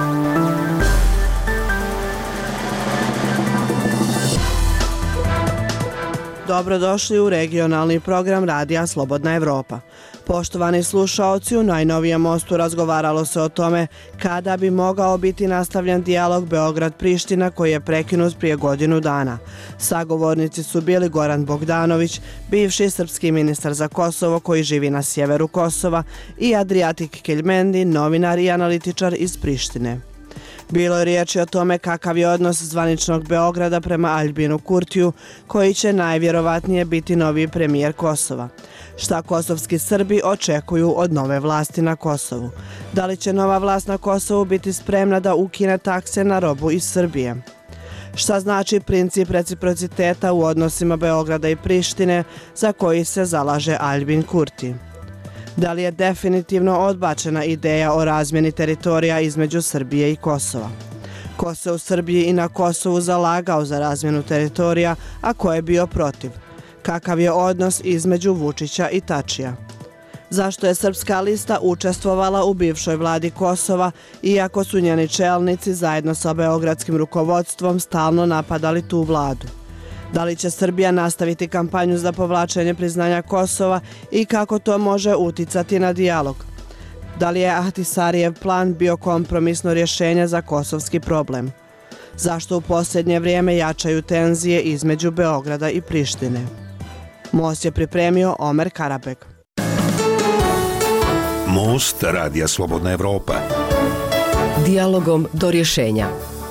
Dobrodošli u regionalni program Radija Slobodna Evropa. Poštovani slušaoci, u najnovijem mostu razgovaralo se o tome kada bi mogao biti nastavljen dijalog Beograd-Priština koji je prekinut prije godinu dana. Sagovornici su bili Goran Bogdanović, bivši srpski ministar za Kosovo koji živi na sjeveru Kosova, i Adriatik Keljmendi, novinar i analitičar iz Prištine. Bilo je riječi o tome kakav je odnos zvaničnog Beograda prema Aljbinu Kurtiju, koji će najvjerovatnije biti novi premijer Kosova. Šta kosovski Srbi očekuju od nove vlasti na Kosovu? Da li će nova vlast na Kosovu biti spremna da ukine takse na robu iz Srbije? Šta znači princip reciprociteta u odnosima Beograda i Prištine za koji se zalaže Aljbin Kurti? Da li je definitivno odbačena ideja o razmjeni teritorija između Srbije i Kosova? Ko se u Srbiji i na Kosovu zalagao za razmjenu teritorija, a ko je bio protiv? Kakav je odnos između Vučića i Tačija? Zašto je Srpska lista učestvovala u bivšoj vladi Kosova, iako su njeni čelnici zajedno sa beogradskim rukovodstvom stalno napadali tu vladu? Da li će Srbija nastaviti kampanju za povlačenje priznanja Kosova i kako to može uticati na dijalog? Da li je Ahtisarijev plan bio kompromisno rješenje za kosovski problem? Zašto u posljednje vrijeme jačaju tenzije između Beograda i Prištine? Most je pripremio Omer Karabek. Most Radija Slobodna Evropa. Dijalogom do rješenja.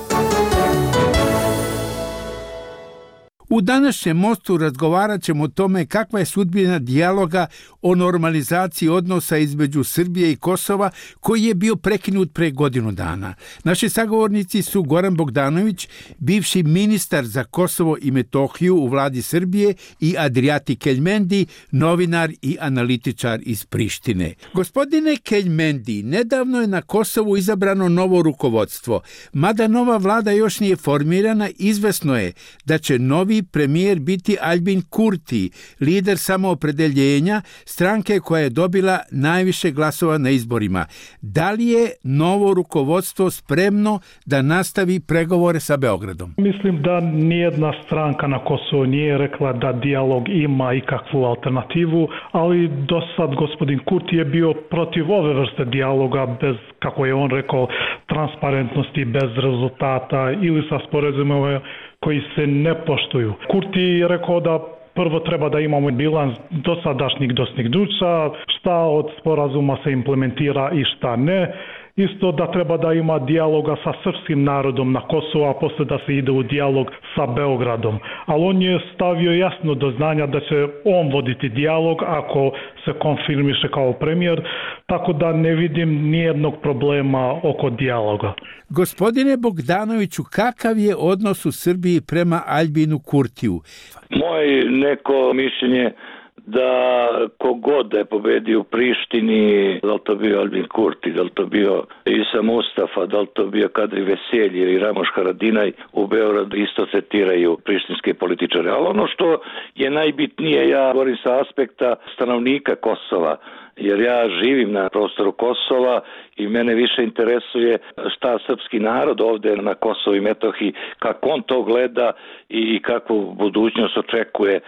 U današnjem mostu razgovarat ćemo o tome kakva je sudbina dijaloga o normalizaciji odnosa između Srbije i Kosova koji je bio prekinut pre godinu dana. Naši sagovornici su Goran Bogdanović, bivši ministar za Kosovo i Metohiju u vladi Srbije, i Adriatik Keljmendi, novinar i analitičar iz Prištine. Gospodine Keljmendi, nedavno je na Kosovu izabrano novo rukovodstvo. Mada nova vlada još nije formirana, izvesno je da će novi premijer biti Aljbin Kurti, lider samoopredeljenja, stranke koja je dobila najviše glasova na izborima. Da li je novo rukovodstvo spremno da nastavi pregovore sa Beogradom? Mislim da nijedna stranka na Kosovu nije rekla da dijalog ima ikakvu alternativu, ali do sad gospodin Kurti je bio protiv ove vrste dijaloga bez, kako je on rekao, transparentnosti, bez rezultata ili sa sporazumima koji se ne poštuju. Kurti je rekao da prvo treba da imamo bilans dosadašnjih dostignuća, šta od sporazuma se implementira i šta ne. Isto da treba da ima dijaloga sa srpskim narodom na Kosovu, a posle da se ide u dijalog sa Beogradom. Ali on je stavio jasno do znanja da će on voditi dijalog ako se konfirmiše kao premijer, tako da ne vidim nijednog problema oko dijaloga. Gospodine Bogdanoviću, kakav je odnos u Srbiji prema Aljbinu Kurtiju? Moje neko mišljenje da kogod da je pobedio u Prištini, da li to bio Aljbin Kurti, da li to bio Isa Mustafa, da li to bio Kadri Veselji ili Ramoš Haradinaj, u Beogradu isto tretiraju prištinske političare. Ali ono što je najbitnije, ja govorim sa aspekta stanovnika Kosova, jer ja živim na prostoru Kosova i mene više interesuje šta srpski narod ovdje na Kosovu i Metohiji, kako on to gleda i kakvu budućnost očekuje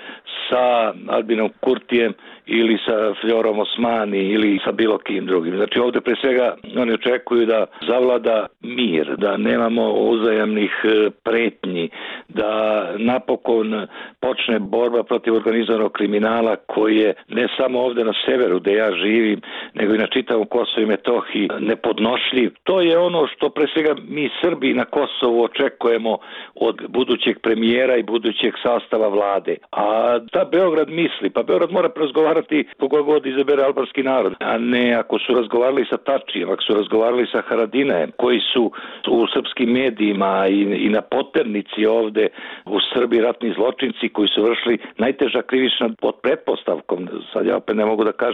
sa Aljbinom Kurtijem ili sa Fljorom Osmani ili sa bilo kim drugim. Znači ovdje pre svega oni očekuju da zavlada mir, da nemamo uzajamnih pretnji, da napokon počne borba protiv organizovanog kriminala koji je ne samo ovdje na severu gdje ja živim, nego i na čitavom Kosovu i Metohiji nepodnošljiv. To je ono što pre svega mi Srbi na Kosovu očekujemo od budućeg premijera i budućeg sastava vlade. A da Beograd misli, pa Beograd mora razgovarati koga god izabere albanski narod, a ne ako su razgovarali sa Tačijem, ako su razgovarali sa Haradinajem, koji su u srpskim medijima i na poternici ovde u Srbiji ratni zločinci koji su vršili najteža krivična pod pretpostavkom. Sad ja opet ne mogu da kažem da su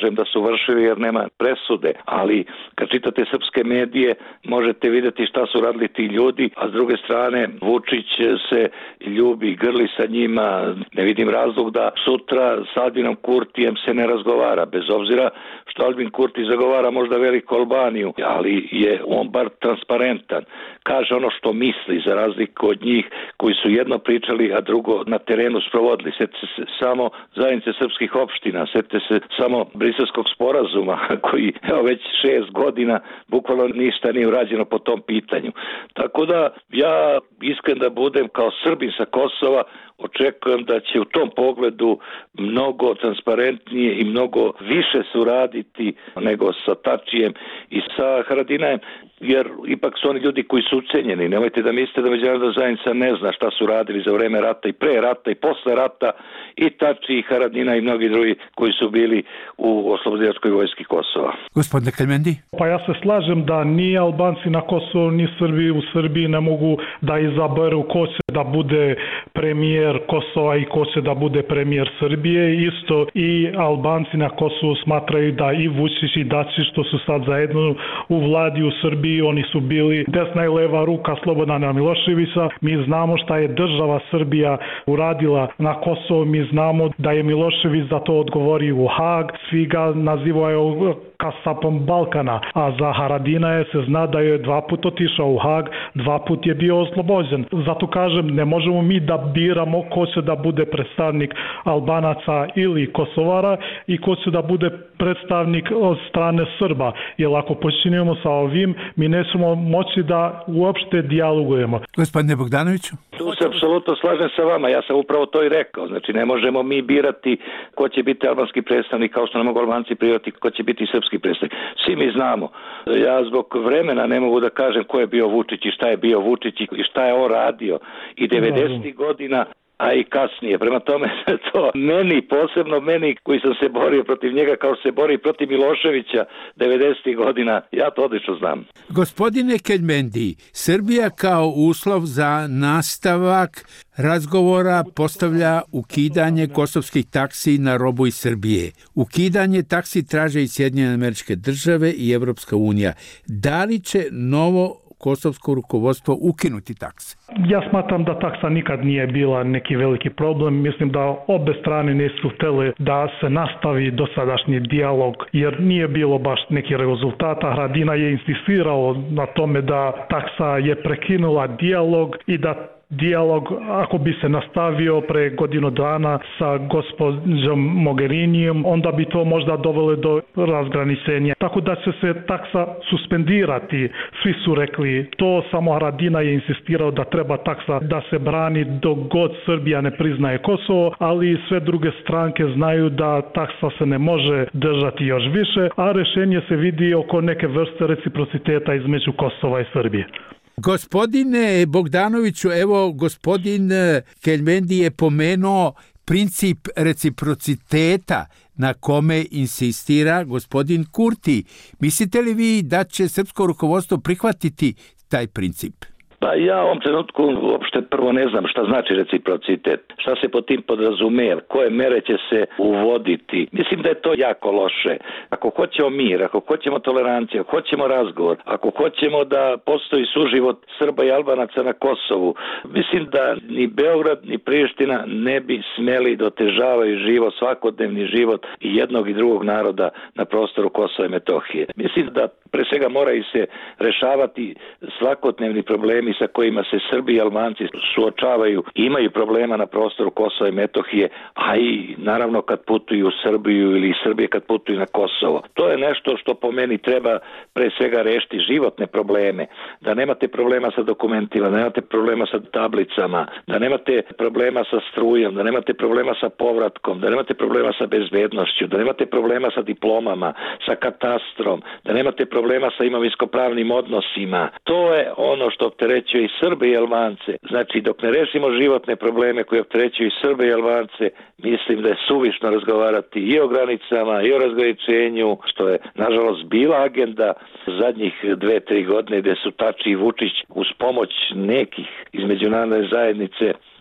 završili jer nema presude, ali kad čitate srpske medije možete vidjeti šta su radili ti ljudi, a s druge strane Vučić se ljubi, grli sa njima. Ne vidim razlog da sutra s Albinom Kurtijem se ne razgovara, bez obzira što Albin Kurti zagovara možda veliku Albaniju, ali je on bar transparentan. Kaže ono što misli, za razliku od njih koji su jedno pričali, a drugo na terenu sprovodili. Sjetite se samo zajednice srpskih opština, sjetite se samo Briselskog sporazuma koji već 6 godina bukvalno ništa nije urađeno po tom pitanju. Tako da ja iskren da budem kao Srbin sa Kosova, očekujem da će u tom pogledu mnogo transparentnije i mnogo više suraditi nego sa Tačijem i sa Haradinajem, jer ipak su oni ljudi koji su ucenjeni. Nemojte da mislite da međunarodna zajednica ne zna šta su radili za vreme rata i pre rata i posle rata i Tači i Haradina i mnogi drugi koji su bili u oslobodilačkoj vojski Kosova. Gospodine Kelmendi? Pa ja se slažem da ni Albanci na Kosovu ni Srbi u Srbiji ne mogu da izaberu ko će da bude premijer Kosova i ko će da bude premijer Srbije. Isto i Albanci na Kosovu smatraju da i Vučić i Dačić što su sad zajedno u vladi u Srbiji, oni su bili desna i leva ruka Slobodana Miloševića. Mi znamo šta je država Srbija uradila na Kosovu, mi znamo da je Milošević za to odgovorio u Hag, svi ga nazivaju kasapom Balkana, a za Haradinaja se zna da je 2 puta otišao u Hag, 2 puta je bio oslobođen. Zato kažem, ne možemo mi da biramo ko će da bude predstavnik Albanaca ili Kosovara i ko će da bude predstavnik od strane Srba. Jer ako počinjemo sa ovim, mi nećemo moći da uopšte dijalogujemo. Gospodine Bogdanoviću? Tu se apsolutno slažem sa vama, ja sam upravo to i rekao. Znači, ne možemo mi birati ko će biti albanski predstavnik, kao što ne mogu Albanci birati ko će biti srpski predstavnik. Svi mi znamo. Ja zbog vremena ne mogu da kažem ko je bio Vučić i šta je bio Vučić i šta je on radio. I 90. godina, a i kasnije. Prema tome, to posebno meni koji sam se borio protiv njega kao što se bori protiv Miloševića 90. godina, ja to odlično znam. Gospodine Kelmendi, Srbija kao uslov za nastavak razgovora postavlja ukidanje kosovskih taksi na robu iz Srbije. Ukidanje taksi traže i Sjedinjene Američke Države i Evropska unija. Da li će novo kosovsko rukovodstvo ukinuti takse? Ja smatram da taksa nikad nije bila neki veliki problem. Mislim da obe strane nisu htjeli da se nastavi dosadašnji dijalog, jer nije bilo baš neki rezultata. Haradina je insistirao na tome da taksa je prekinula dijalog i da dijalog, ako bi se nastavio pre godinu dana sa gospođom Mogherinijem, onda bi to možda dovelo do razgraničenja. Tako da će se taksa suspendirati. Svi su rekli to, samo Haradina je insistirao da treba taksa da se brani dok god Srbija ne priznaje Kosovo, ali sve druge stranke znaju da taksa se ne može držati još više, a rešenje se vidi oko neke vrste reciprociteta između Kosova i Srbije. Gospodine Bogdanoviću, evo gospodin Kelmendi je pomenuo princip reciprociteta na kome insistira gospodin Kurti. Mislite li vi da će srpsko rukovodstvo prihvatiti taj princip? Pa ja u ovom trenutku uopšte prvo ne znam šta znači reciprocitet, šta se pod tim podrazumeva, koje mere će se uvoditi. Mislim da je to jako loše. Ako hoćemo mir, ako hoćemo toleranciju, ako hoćemo razgovor, ako hoćemo da postoji suživot Srba i Albanaca na Kosovu, mislim da ni Beograd ni Priština ne bi smeli da otežavaju život, svakodnevni život i jednog i drugog naroda na prostoru Kosova i Metohije. Mislim da pre svega moraju se rešavati svakodnevni problemi sa kojima se Srbi i Albanci suočavaju, imaju problema na prostoru Kosova i Metohije, a i naravno kad putuju u Srbiju ili iz Srbije kad putuju na Kosovo. To je nešto što po meni treba pre svega rešiti, životne probleme, da nemate problema sa dokumentima, da nemate problema sa tablicama, da nemate problema sa strujom, da nemate problema sa povratkom, da nemate problema sa bezbednošću, da nemate problema sa diplomama, sa katastrom, da nemate problema sa imovinsko-pravnim odnosima. To je ono što opterećuje i Srbe i Albance. Znači, dok ne rešimo životne probleme koje opterećuju i Srbe i Albance, mislim da je suvišno razgovarati i o granicama, i o razgraničenju, što je, nažalost, bila agenda zadnjih 2-3 godine gde su Tači i Vučić uz pomoć nekih iz međunarodne zajednice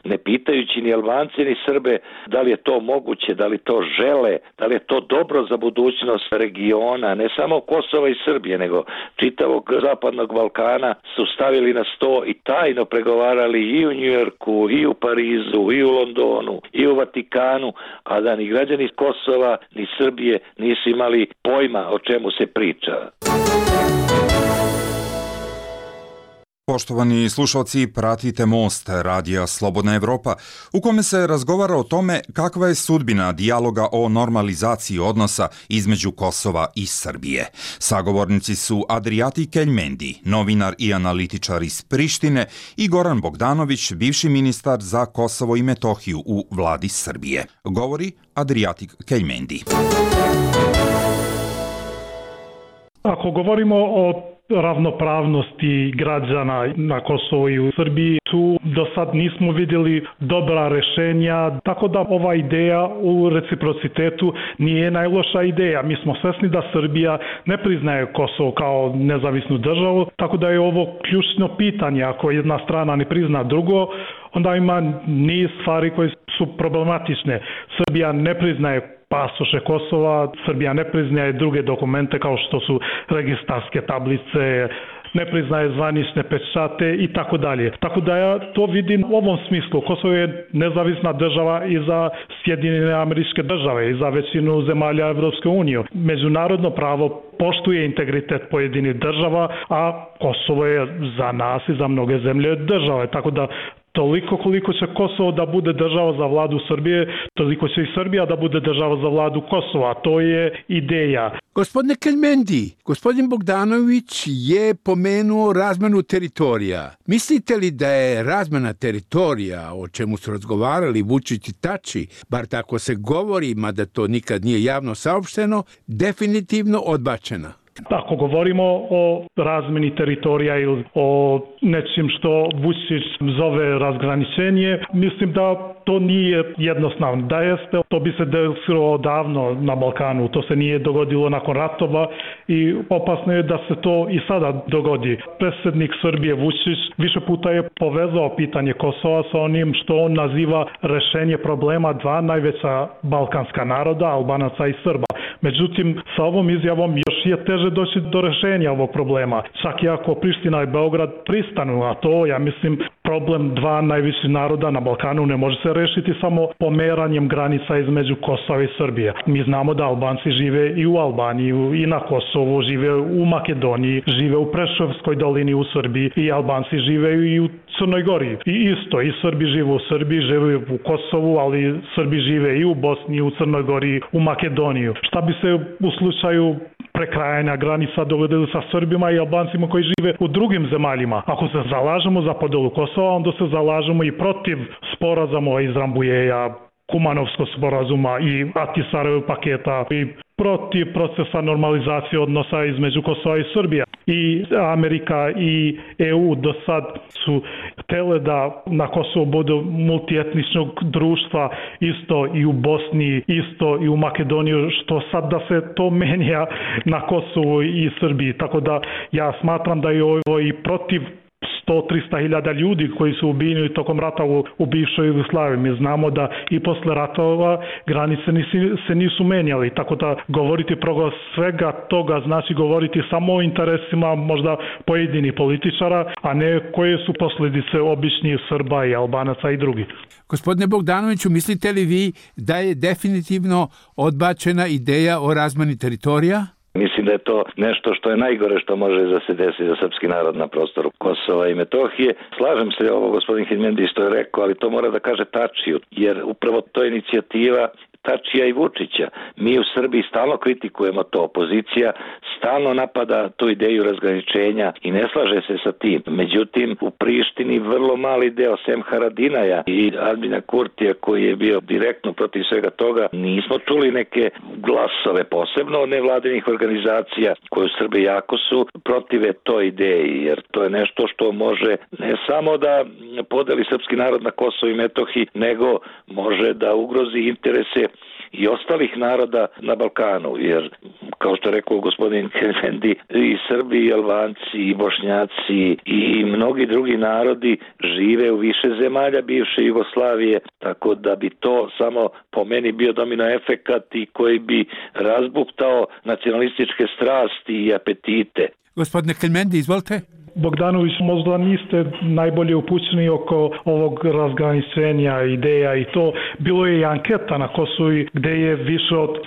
ne pitajući ni Albance ni Srbe da li je to moguće, da li to žele, da li je to dobro za budućnost regiona, ne samo Kosova i Srbije, nego čitavog Zapadnog Balkana, su stavili na sto i tajno pregovarali i u Njujorku, i u Parizu, i u Londonu, i u Vatikanu, a da ni građani Kosova ni Srbije nisu imali pojma o čemu se priča. Poštovani slušalci, pratite Most, radija Slobodna Evropa, u kome se razgovara o tome kakva je sudbina dijaloga o normalizaciji odnosa između Kosova i Srbije. Sagovornici su Adriati Keljmendi, novinar i analitičar iz Prištine, i Goran Bogdanović, bivši ministar za Kosovo i Metohiju u vladi Srbije. Govori Adriati Keljmendi. Ako govorimo o ravnopravnosti građana na Kosovu i u Srbiji, tu do sad nismo vidjeli dobra rešenja, tako da ova ideja u reciprocitetu nije najloša ideja. Mi smo svesni da Srbija ne priznaje Kosovo kao nezavisnu državu, tako da je ovo ključno pitanje. Ako jedna strana ne prizna drugo, onda ima niz stvari koje su problematične. Srbija ne priznaje pasoše Kosova, Srbija ne priznaje druge dokumente kao što su registarske tablice, ne priznaje zvanične pečate i tako dalje. Tako da ja to vidim u ovom smislu. Kosovo je nezavisna država i za Sjedinjene Američke Države i za većinu zemalja Evropske unije. Međunarodno pravo poštuje integritet pojedinih država, a Kosovo je za nas i za mnoge zemlje države. Tako da toliko koliko će Kosovo da bude država za vladu Srbije, toliko će i Srbija da bude država za vladu Kosova. To je ideja. Gospodine Keljmendi, gospodin Bogdanović je pomenuo razmenu teritorija. Mislite li da je razmena teritorija, o čemu su razgovarali Vučić i Tači, bar tako se govori, mada to nikad nije javno saopšteno, definitivno odbačena? Ako govorimo o razmeni teritorija ili o nečim što Vučić zove razgraničenje, mislim da to nije jednostavno. Da jeste, to bi se desilo odavno na Balkanu. To se nije dogodilo nakon ratova i opasno je da se to i sada dogodi. Predsjednik Srbije Vučić više puta je povezao pitanje Kosova sa onim što on naziva rešenje problema dva najveća balkanska naroda, Albanaca i Srba. Međutim, sa ovom izjavom još je teže doći do rešenja ovog problema. Čak i ako Priština i Beograd pristanu, a to, ja mislim, problem dva najviših naroda na Balkanu ne može se rešiti samo pomeranjem granica između Kosova i Srbije. Mi znamo da Albanci žive i u Albaniji i na Kosovu, žive u Makedoniji, žive u Preševskoj dolini u Srbiji i Albanci žive i u Crnoj Gori. I isto, i Srbi žive u Srbiji, žive u Kosovu, ali Srbi žive i u Bosni, u Crnoj Gori, u Makedoniju. Šta bi se u slučaju prekrajanja granica dogodilo sa Srbima i Albancima koji žive u drugim zemaljima? Ako se zalažemo za podelu Kosova, onda se zalažemo i protiv sporazuma iz Rambujeva, Kumanovskog sporazuma i Ahtisaarevog paketa i protiv procesa normalizacije odnosa između Kosova i Srbije. I Amerika i EU do sad su htjele da na Kosovu bude multietničnog društva, isto i u Bosni, isto i u Makedoniji, što sad da se to menja na Kosovu i Srbiji. Tako da ja smatram da je ovo i protiv 100-300 hiljada ljudi koji su ubijeni tokom rata u bivšoj Jugoslaviji. Mi znamo da i posle ratova granice se nisu menjali, tako da govoriti protiv svega toga znači govoriti samo o interesima možda pojedinih političara, a ne koje su posljedice običnih Srba i Albanaca i drugih. Gospodine Bogdanoviću, mislite li vi da je definitivno odbačena ideja o razmeni teritorija? Mislim da je to nešto što je najgore što može da se desi za srpski narod na prostoru Kosova i Metohije. Slažem se ovo gospodin Keljmendi što je rekao, ali to mora da kaže Tačiju, jer upravo to je inicijativa Tačija i Vučića. Mi u Srbiji stalno kritikujemo to, opozicija stalno napada tu ideju razgraničenja i ne slaže se sa tim. Međutim, u Prištini vrlo mali deo, sem Haradinaja i Albina Kurtija koji je bio direktno protiv svega toga, nismo čuli neke glasove, posebno od nevladinih organizacija koje u Srbiji jako su protive toj ideji, jer to je nešto što može ne samo da podeli srpski narod na Kosovo i Metohiji, nego može da ugrozi interese i ostalih naroda na Balkanu, jer kao što je rekao gospodin Kervendi, i Srbi, i Albanci, i Bošnjaci i mnogi drugi narodi žive u više zemalja bivše Jugoslavije, tako da bi to samo po meni bio domino efekat i koji bi razbuktao nacionalističke strasti i apetite. Gospodine Kelmendi, izvolite. Bogdanović, možda niste najbolje upućeni oko ovog razgraničenja ideja i to. Bilo je i anketa na Kosovu gde je više od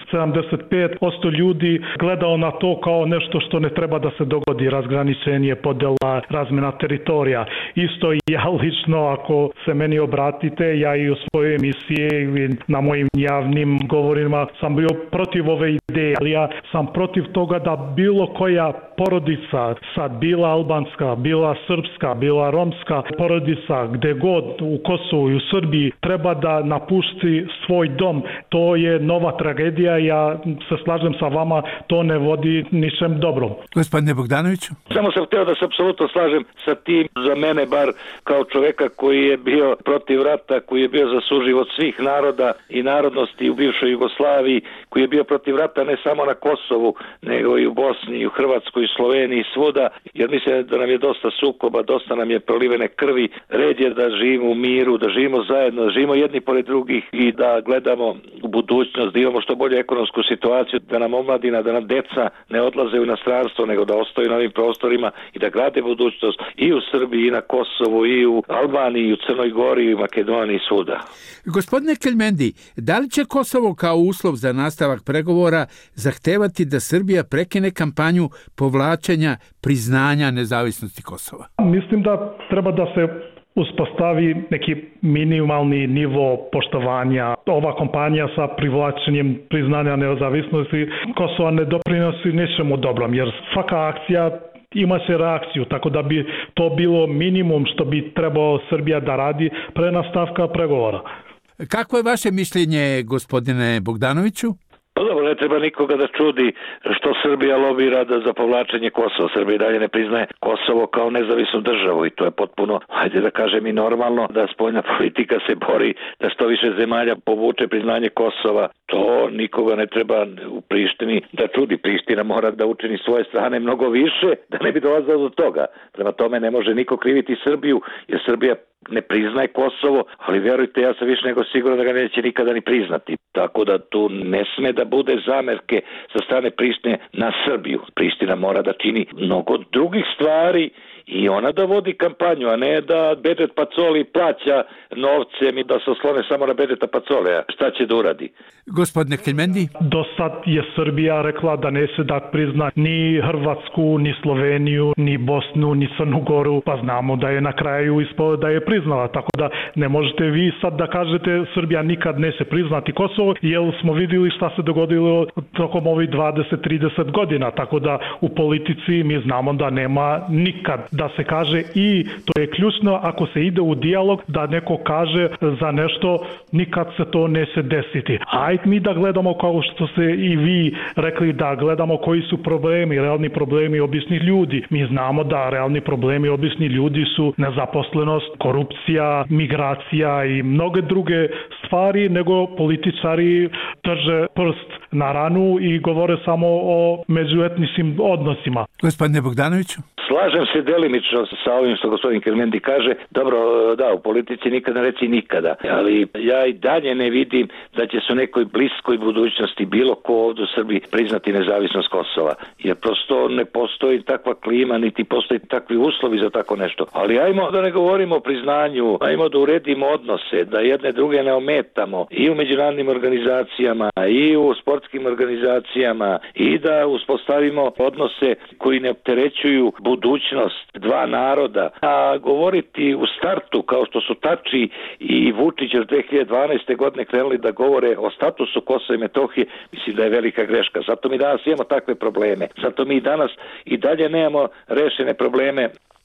75% ljudi gledao na to kao nešto što ne treba da se dogodi, razgraničenje, podela, razmena teritorija. Isto ja lično, ako se meni obratite, ja i u svojoj emisiji i na mojim javnim govorima sam bio protiv ove ideje, ali ja sam protiv toga da bilo koja porodica, sad bila albanska, bila srpska, bila romska porodica, gde god u Kosovu i u Srbiji treba da napusti svoj dom. To je nova tragedija, ja se slažem sa vama, to ne vodi ničem dobrom. Gospodine Bogdanoviću? Samo sam hteo da se apsolutno slažem sa tim, za mene bar kao čoveka koji je bio protiv rata, koji je bio za suživot svih naroda i narodnosti u bivšoj Jugoslaviji, koji je bio protiv rata ne samo na Kosovu, nego i u Bosni, i u Hrvatskoj, i Sloveniji, svuda, jer mislim da nam je dosta sukoba, dosta nam je prolivene krvi. Red je da živimo u miru, da živimo zajedno, da živimo jedni pored drugih i da gledamo u budućnost, da imamo što bolju ekonomsku situaciju, da nam omladina, da nam deca ne odlaze u inostranstvo, nego da ostaju na ovim prostorima i da grade budućnost i u Srbiji, i na Kosovu, i u Albaniji, i u Crnoj Gori, i u Makedoniji, i svuda. Gospodine Kelmendi, da li će Kosovo kao uslov za nastavak pregovora zahtevati da Srbija prekine kampanju povlačenja priznanja nezavisnosti Kosova? Mislim da treba da se uspostavi neki minimalni nivo poštovanja. Ova kampanja sa privlačenjem priznanja nezavisnosti Kosova ne doprinosi ničemu dobrom, jer svaka akcija ima se reakciju, tako da bi to bilo minimum što bi trebao Srbija da radi pre nastavka pregovora. Kako je vaše mišljenje, gospodine Bogdanoviću? Pa dobro, ne treba nikoga da čudi što Srbija lobira za povlačenje Kosova. Srbija dalje ne priznaje Kosovo kao nezavisnu državu i to je potpuno, hajde da kažem, i normalno da spoljna politika se bori da što više zemalja povuče priznanje Kosova. To nikoga ne treba u Prištini da čudi. Priština mora da učini svoje strane mnogo više da ne bi dolazilo do toga. Prema tome ne može niko kriviti Srbiju, jer Srbija ne priznaje Kosovo, ali verujte, ja sam više nego siguran da ga neće nikada ni priznati. Tako da tu ne sme da bude zamerke sa strane Prištine na Srbiju. Priština mora da čini mnogo drugih stvari i ona da vodi kampanju, a ne da Bedžet Pacoli plaća novcem i da se oslone samo na Bedžeta Pacolija. Šta će da uradi? Gospodine Kelmendi? Do sad je Srbija rekla da neće da prizna ni Hrvatsku, ni Sloveniju, ni Bosnu, ni Crnu Goru, pa znamo da je na kraju ispalo da je priznala, tako da ne možete vi sad da kažete Srbija nikad neće priznati Kosovo, jer smo vidjeli šta se dogodilo tokom ovih 20-30 godina, tako da u politici mi znamo da nema nikad da se kaže, i to je ključno ako se ide u dijalog, da neko kaže za nešto nikad se to neće desiti. Ajde mi da gledamo, kao što ste i vi rekli, da gledamo koji su problemi, realni problemi običnih ljudi. Mi znamo da realni problemi običnih ljudi su nezaposlenost, korupcija, migracija i mnoge druge stvari, nego političari drže prst na ranu i govore samo o međuetničkim odnosima. Gospodine Bogdanoviću? Slažem se delimično sa ovim što gospodin Kelmendi kaže. Dobro, da, u politici nikada reći nikada, ali ja i dalje ne vidim da će se u nekoj bliskoj budućnosti bilo ko ovdje u Srbiji priznati nezavisnost Kosova, jer prosto ne postoji takva klima, niti postoji takvi uslovi za tako nešto. Ali ajmo da ne govorimo o priznanju, ajmo da uredimo odnose, da jedne druge ne ometamo i u međunarodnim organizacijama, i u sportskim organizacijama, i da uspostavimo odnose koji ne opterećuju budućnost dva naroda. A govoriti u startu, kao što su Tači i Vučić od 2012. godine krenuli da govore o statusu Kosova i Metohije, mislim da je velika greška. Zato mi danas imamo takve probleme. Zato mi danas i dalje nemamo rešene probleme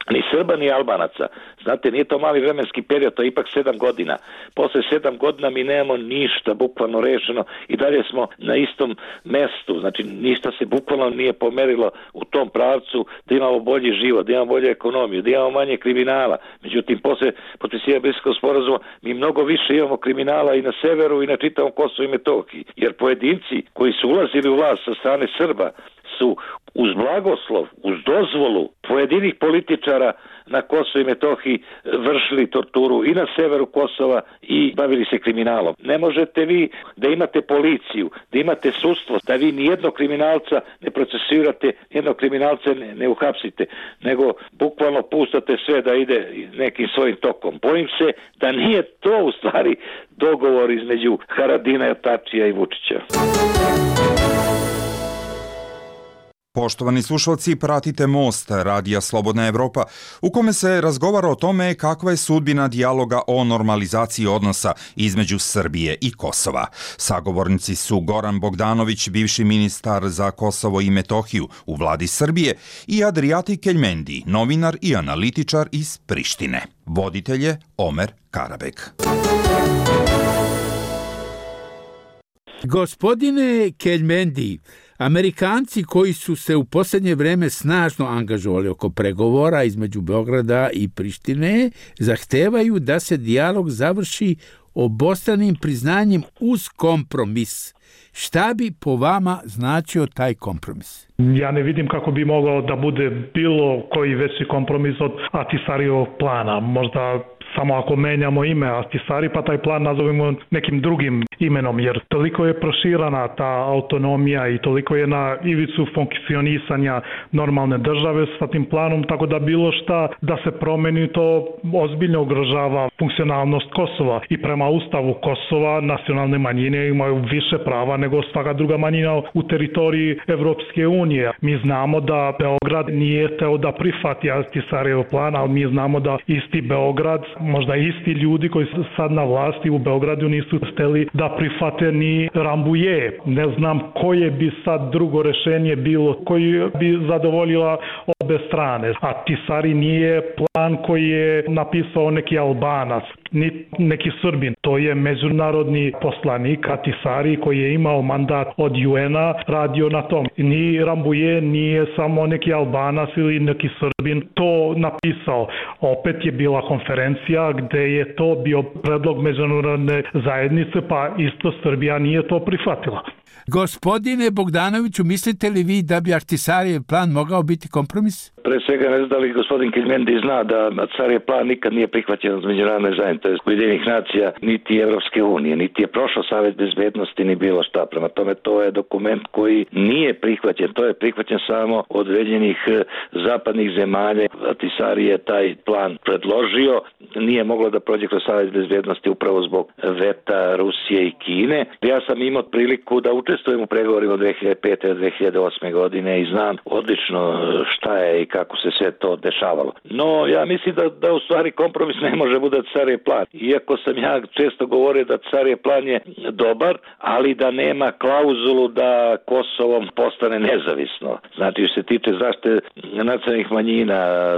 ni Srba ni Albanaca. Znate, nije to mali vremenski period, to je ipak 7 godina. Posle 7 godina mi nemamo ništa bukvalno rešeno i dalje smo na istom mestu. Znači, ništa se bukvalno nije pomerilo u tom pravcu da imamo bolji život, da imamo bolju ekonomiju, da imamo manje kriminala. Međutim, posle potpisivanja Briselskog sporazuma mi mnogo više imamo kriminala i na severu i na čitavom Kosovu i Metohiji. Jer pojedinci koji su ulazili u vlast sa strane Srba su uz blagoslov, uz dozvolu pojedinih političara na Kosovu i Metohiji vršili torturu i na severu Kosova i bavili se kriminalom. Ne možete vi da imate policiju, da imate sudstvo, da vi nijednog kriminalca ne procesuirate, nijednog kriminalca ne uhapsite, nego bukvalno pustate sve da ide nekim svojim tokom. Bojim se da nije to u stvari dogovor između Haradinaja, Tačija i Vučića. Poštovani slušalci, pratite Most, radija Slobodna Evropa, u kome se razgovara o tome kakva je sudbina dijaloga o normalizaciji odnosa između Srbije i Kosova. Sagovornici su Goran Bogdanović, bivši ministar za Kosovo i Metohiju u vladi Srbije, i Adrijati Keljmendi, novinar i analitičar iz Prištine. Voditelj je Omer Karabek. Gospodine Keljmendi, Amerikanci koji su se u posljednje vreme snažno angažovali oko pregovora između Beograda i Prištine zahtevaju da se dijalog završi obostranim priznanjem uz kompromis. Šta bi po vama značio taj kompromis? Ja ne vidim kako bi mogao da bude bilo koji veći kompromis od Ahtisarijevog plana. Možda samo ako menjamo ime Ahtisari, pa taj plan nazovemo nekim drugim imenom, jer toliko je proširana ta autonomija i toliko je na ivicu funkcionisanja normalne države sa tim planom, tako da bilo šta da se promeni, to ozbiljno ugrožava funkcionalnost Kosova. I prema Ustavu Kosova nacionalne manjine imaju više prava nego svaka druga manjina u teritoriji Evropske unije. Mi znamo da Beograd nije teo da prihvati Ahtisarijev plan, ali mi znamo da isti Beograd, možda isti ljudi koji su sad na vlasti u Beogradu nisu hteli da prihvate ni Rambuje. Ne znam koje bi sad drugo rešenje bilo koji bi zadovoljila obe strane. Ahtisari nije plan koji je napisao neki Albanac, ni neki Srbin. To je međunarodni poslanik Ahtisari koji je imao mandat od UN-a, radio na tom. Ni Rambuje nije samo neki Albanac ili neki Srbin to napisao. Opet je bila konferencija gde je to bio predlog međunarodne zajednice, pa isto Srbija nije to prihvatila. Gospodine Bogdanoviću, mislite li vi da bi Ahtisarijev plan mogao biti kompromis? Pre svega ne znam da li gospodin Keljmendi zna da Ahtisarijev plan nikad nije prihvaćen od međunarodne zajednice, Ujedinjenih nacija, niti Evropske unije, niti je prošao Savet bezbednosti, ni bilo šta. Prema tome, to je dokument koji nije prihvaćen, to je prihvaćen samo od određenih zapadnih zemalja. Ahtisari je taj plan predložio, nije moglo da prođe kroz Savet bezbednosti upravo zbog veta Rusije i Kine. Ja sam imao priliku da učestvujem u pregovorima od 2005. do 2008. godine i znam odlično šta je i kako se sve to dešavalo. No, ja mislim da u stvari kompromis ne može bude Ahtisarijev plan. Iako sam ja često govorio da Ahtisarijev plan je dobar, ali da nema klauzulu da Kosovo postane nezavisno. Znači, što se tiče zaštite nacionalnih manjina,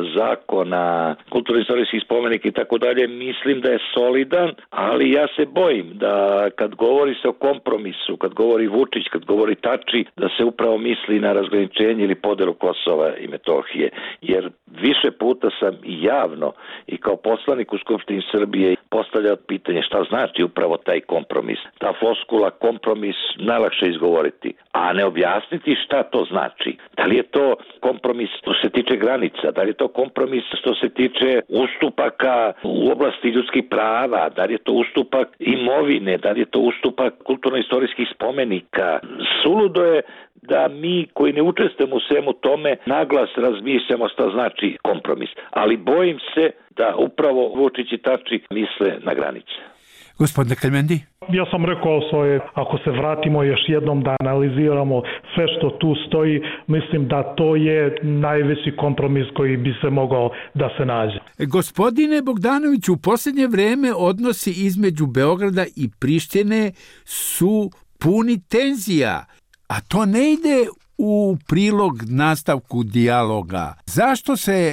zakona, kulturno-istorijskih spomenika i tako dalje, mislim da je solidan, ali ja se bojim da kad govori se o kompromisu, kad govori Vučić, kad govori Tači, da se upravo misli na razgraničenje ili podelu Kosova i Metohije. Jer više puta sam i javno i kao poslanik u Skupštini Srbije postavljao pitanje šta znači upravo taj kompromis. Ta floskula kompromis najlakše izgovoriti, a ne objasniti šta to znači. Da li je to kompromis što se tiče granica, da li je to kompromis što se tiče ustupaka u oblasti ljudskih prava, da li je to ustupak imovine, da li je to ustupak kulturno-istorijskih spomenika. Suludo je da mi koji ne učestvujemo u svemu tome naglas razmišljamo šta znači kompromis. Ali bojim se da upravo Vučić i Tači misle na granice. Gospodine Keljmendi? Ja sam rekao svoje, ako se vratimo još jednom da analiziramo sve što tu stoji, mislim da to je najveći kompromis koji bi se mogao da se nađe. Gospodine Bogdanoviću, u posljednje vreme odnosi između Beograda i Prištine su puni tenzija, a to ne ide u prilog nastavku dijaloga. Zašto se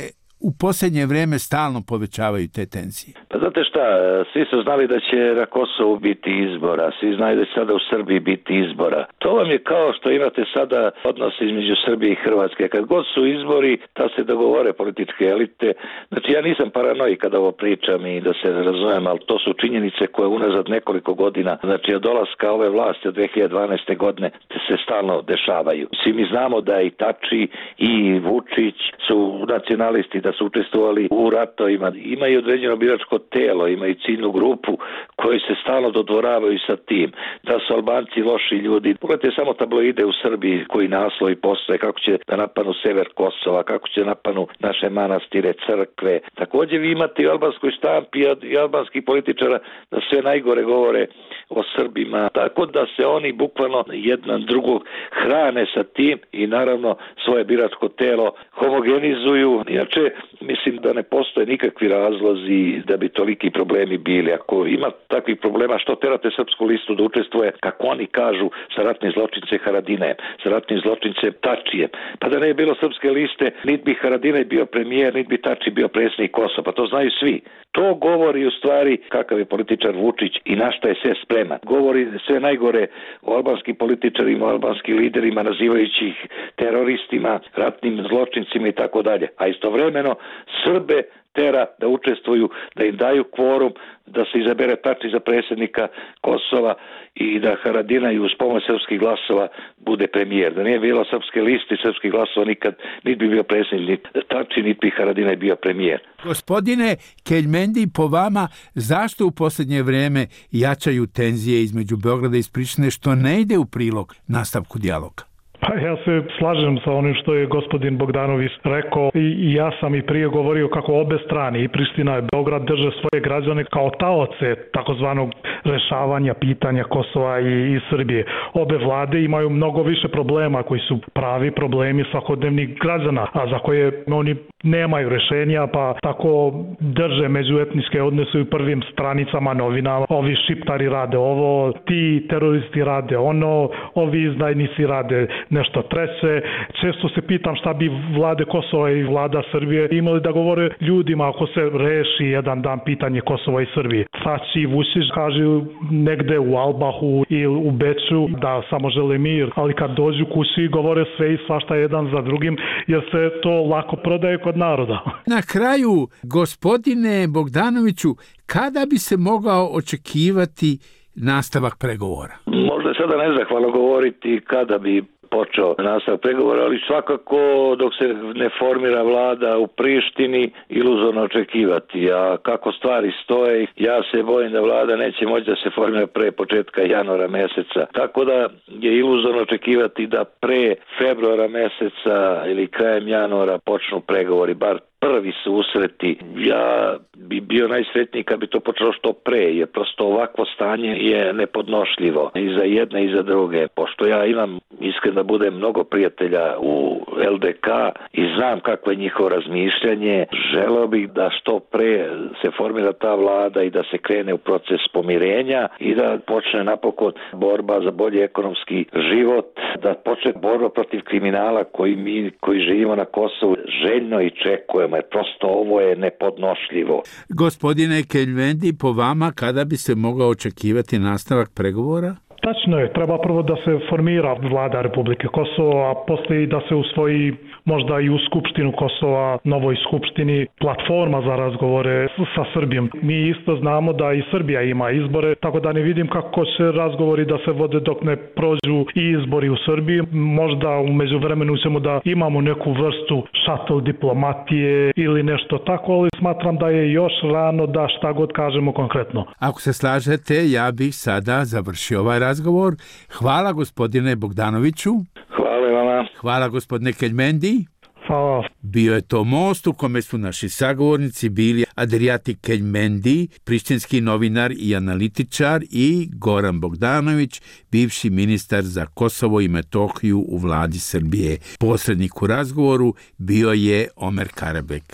u posljednje vrijeme stalno povećavaju te tenzije? Pa znate šta, svi su znali da će na Kosovu biti izbora, svi znaju da će sada u Srbiji biti izbora. To vam je kao što imate sada odnos između Srbije i Hrvatske. Kad god su izbori, da se dogovore političke elite. Znači ja nisam paranoik kada ovo pričam i da se razumem, ali to su činjenice koje unazad nekoliko godina, znači od dolaska ove vlasti od 2012. godine se stalno dešavaju. Svi mi znamo da i Tači i Vučić su nacionalisti, da su učestvovali u ratovima, imaju određeno biračko telo, imaju ciljnu grupu koji se stalno dodvoravaju sa tim, da su Albanci loši ljudi. Pogledajte samo tabloide u Srbiji koji naslovi postoje, kako će da napanu sever Kosova, kako će napanu naše manastire, crkve. Također vi imate i u albanskoj štampi i albanskih političara da sve najgore govore o Srbima, tako da se oni bukvalno jedan drugog hrane sa tim i naravno svoje biračko telo homogenizuju. Inače, mislim da ne postoje nikakvi razlozi da bi toliki problemi bili. Ako ima takvih problema, što terate Srpsku listu da učestvuje, kako oni kažu, sa ratnim zločince Haradinajem, sa ratnim zločince Tačijem. Pa da ne je bilo Srpske liste, niti bi Haradinaj bio premijer, niti bi Tači bio predsjednik Kosova. Pa to znaju svi. To govori u stvari kakav je političar Vučić i na šta je sve spreman. Govori sve najgore o albanskim političarima, o albanskim liderima, nazivajući ih teroristima, ratnim zločincima i tako dalje. A istovremeno Srbe tera da učestvuju, da im daju kvorum, da se izabere Tači za predsjednika Kosova i da Haradinaj uz pomoć srpskih glasova bude premijer. Da nije bilo Srpske liste, srpskih glasova nikad niti bi bio predsjednik Tači, niti bi Haradinaj bio premijer. Gospodine Keljmendi, po vama, zašto u posljednje vrijeme jačaju tenzije između Beograda i Prištine, što ne ide u prilog nastavku dijaloga? Pa ja se slažem sa onim što je gospodin Bogdanović rekao i ja sam i prije govorio kako obe strane, i Priština i Beograd, drže svoje građane kao taoce takozvanog rešavanja pitanja Kosova i Srbije. Obe vlade imaju mnogo više problema koji su pravi problemi svakodnevnih građana, a za koje oni nemaju rešenja, pa tako drže međuetničke odnose u prvim stranicama novina. Ovi šiptari rade ovo, ti teroristi rade ono, ovi izdajnici rade nešto treće. Često se pitam šta bi vlade Kosova i vlada Srbije imali da govore ljudima ako se reši jedan dan pitanje Kosova i Srbije. Tači i Vučić kažu negde u Albahu i u Beču da samo žele mir, ali kad dođu kući govore sve i svašta jedan za drugim, jer se to lako prodaje kod naroda. Na kraju, gospodine Bogdanoviću, kada bi se mogao očekivati nastavak pregovora? Možda je sada nezahvalno govoriti kada bi počeo nastavak pregovora, ali svakako dok se ne formira vlada u Prištini, iluzorno očekivati. A kako stvari stoje, ja se bojim da vlada neće moći da se formira pre početka januara meseca. Tako da je iluzorno očekivati da pre februara meseca ili krajem januara počnu pregovori, bar prvi susreti. Ja bi bio najsretniji kad bi to počelo što pre, jer prosto ovakvo stanje je nepodnošljivo i za jedne i za druge. Pošto ja imam, iskreno da budem, mnogo prijatelja u LDK i znam kakvo je njihovo razmišljanje, želeo bih da što pre se formira ta vlada i da se krene u proces pomirenja i da počne napokon borba za bolji ekonomski život, da počne borba protiv kriminala koji mi koji živimo na Kosovu željno i čekujemo. Prosto ovo je nepodnošljivo. Gospodine Keljmendi, po vama kada bi se mogao očekivati nastavak pregovora? Tačno je, treba prvo da se formira vlada Republike Kosovo, a poslije i da se usvoji možda i u Skupštinu Kosova, novoj Skupštini, platforma za razgovore sa Srbijom. Mi isto znamo da i Srbija ima izbore, tako da ne vidim kako će razgovori da se vode dok ne prođu i izbori u Srbiji. Možda u međuvremenu ćemo da imamo neku vrstu šatl diplomatije ili nešto tako, ali smatram da je još rano da šta god kažemo konkretno. Ako se slažete, ja bih sada završio ovaj razgovor. Hvala gospodine Bogdanoviću. Hvala vama. Hvala gospodine Keljmendi. Hvala. Bio je to most u kome su naši sagovornici bili Adriati Keljmendi, prištinski novinar i analitičar, i Goran Bogdanović, bivši ministar za Kosovo i Metohiju u vladi Srbije. Posrednik u razgovoru bio je Omer Karabek.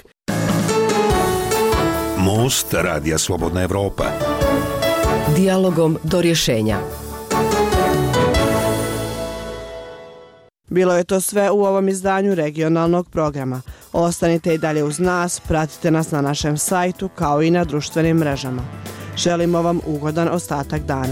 Most Radija Slobodna Evropa. Dijalogom do rješenja. Bilo je to sve u ovom izdanju regionalnog programa. Ostanite i dalje uz nas, pratite nas na našem sajtu kao i na društvenim mrežama. Želimo vam ugodan ostatak dana.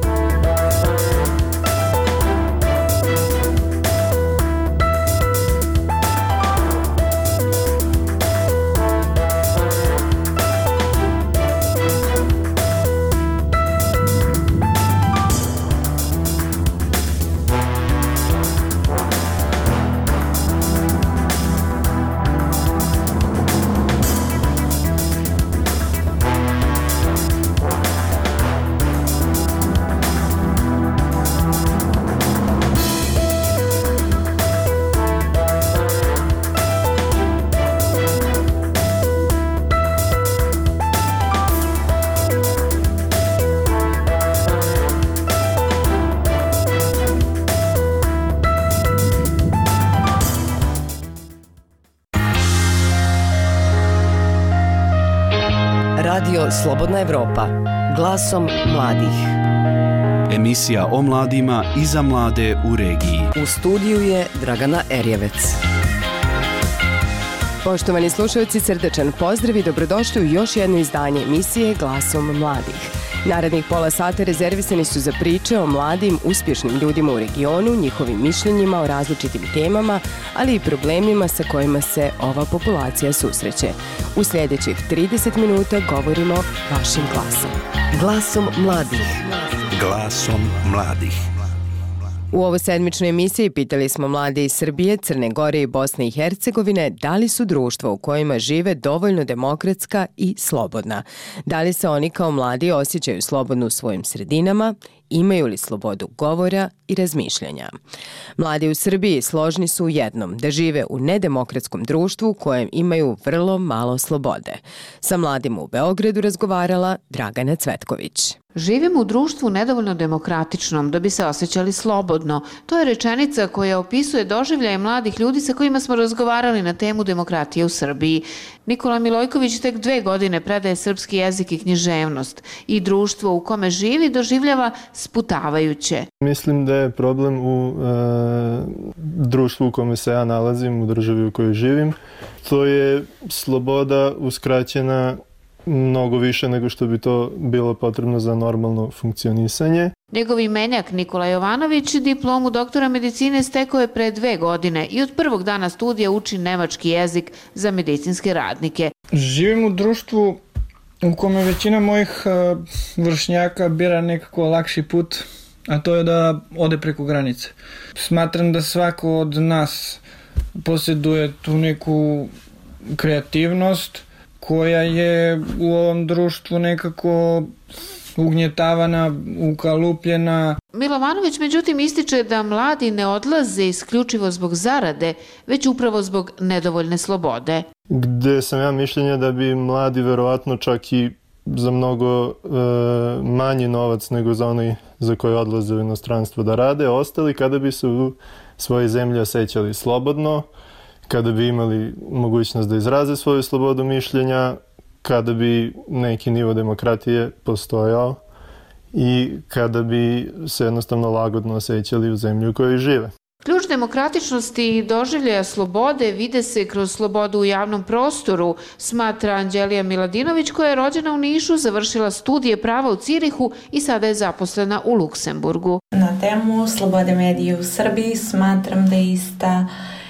Radio Slobodna Evropa, glasom mladih. Emisija o mladima i za mlade u regiji. U studiju je Dragana Erjevec. Poštovani slušalci, srdečan pozdrav i dobrodošli u još jedno izdanje emisije Glasom mladih. Narednih pola sata rezervisani su za priče o mladim, uspješnim ljudima u regionu, njihovim mišljenjima o različitim temama, ali i problemima sa kojima se ova populacija susreće. U sljedećih 30 minuta govorimo vašim glasom. Glasom mladih. Glasom mladih. U ovoj sedmičnoj emisiji pitali smo mlade iz Srbije, Crne Gore i Bosne i Hercegovine da li su društva u kojima žive dovoljno demokratska i slobodna. Da li se oni kao mladi osjećaju slobodno u svojim sredinama, imaju li slobodu govora i razmišljanja. Mladi u Srbiji složni su u jednom, da žive u nedemokratskom društvu u kojem imaju vrlo malo slobode. Sa mladima u Beogradu razgovarala Dragana Cvetković. Živimo u društvu nedovoljno demokratičnom da bi se osjećali slobodno. To je rečenica koja opisuje doživljaje mladih ljudi sa kojima smo razgovarali na temu demokratije u Srbiji. Nikola Milojković tek 2 godine predaje srpski jezik i književnost i društvo u kome živi doživljava sputavajuće. Mislim da je problem u društvu u kome se ja nalazim, u državi u kojoj živim. To je sloboda uskraćena mnogo više nego što bi to bilo potrebno za normalno funkcionisanje. Njegov imenjak Nikola Jovanović diplomu doktora medicine stekao je pre 2 godine i od prvog dana studija uči nemački jezik za medicinske radnike. Živim u društvu u kome većina mojih vršnjaka bira nekako lakši put, a to je da ode preko granice. Smatram da svako od nas posjeduje tu neku kreativnost koja je u ovom društvu nekako ugnjetavana, ukalupljena. Milovanović međutim ističe da mladi ne odlaze isključivo zbog zarade, već upravo zbog nedovoljne slobode. Gde sam ja mišljenja da bi mladi verovatno čak i za mnogo manji novac nego za onaj za koji odlaze u inostranstvo da rade, ostali kada bi se u svojoj zemlji osjećali slobodno, kada bi imali mogućnost da izraze svoju slobodu mišljenja, kada bi neki nivo demokratije postojao i kada bi se jednostavno lagodno osjećali u zemlji u kojoj žive. Ključ demokratičnosti i doživljaja slobode vide se kroz slobodu u javnom prostoru, smatra Anđelija Miladinović koja je rođena u Nišu, završila studije prava u Cirihu i sada je zaposlena u Luksemburgu. Na temu slobode medija u Srbiji smatram da je ista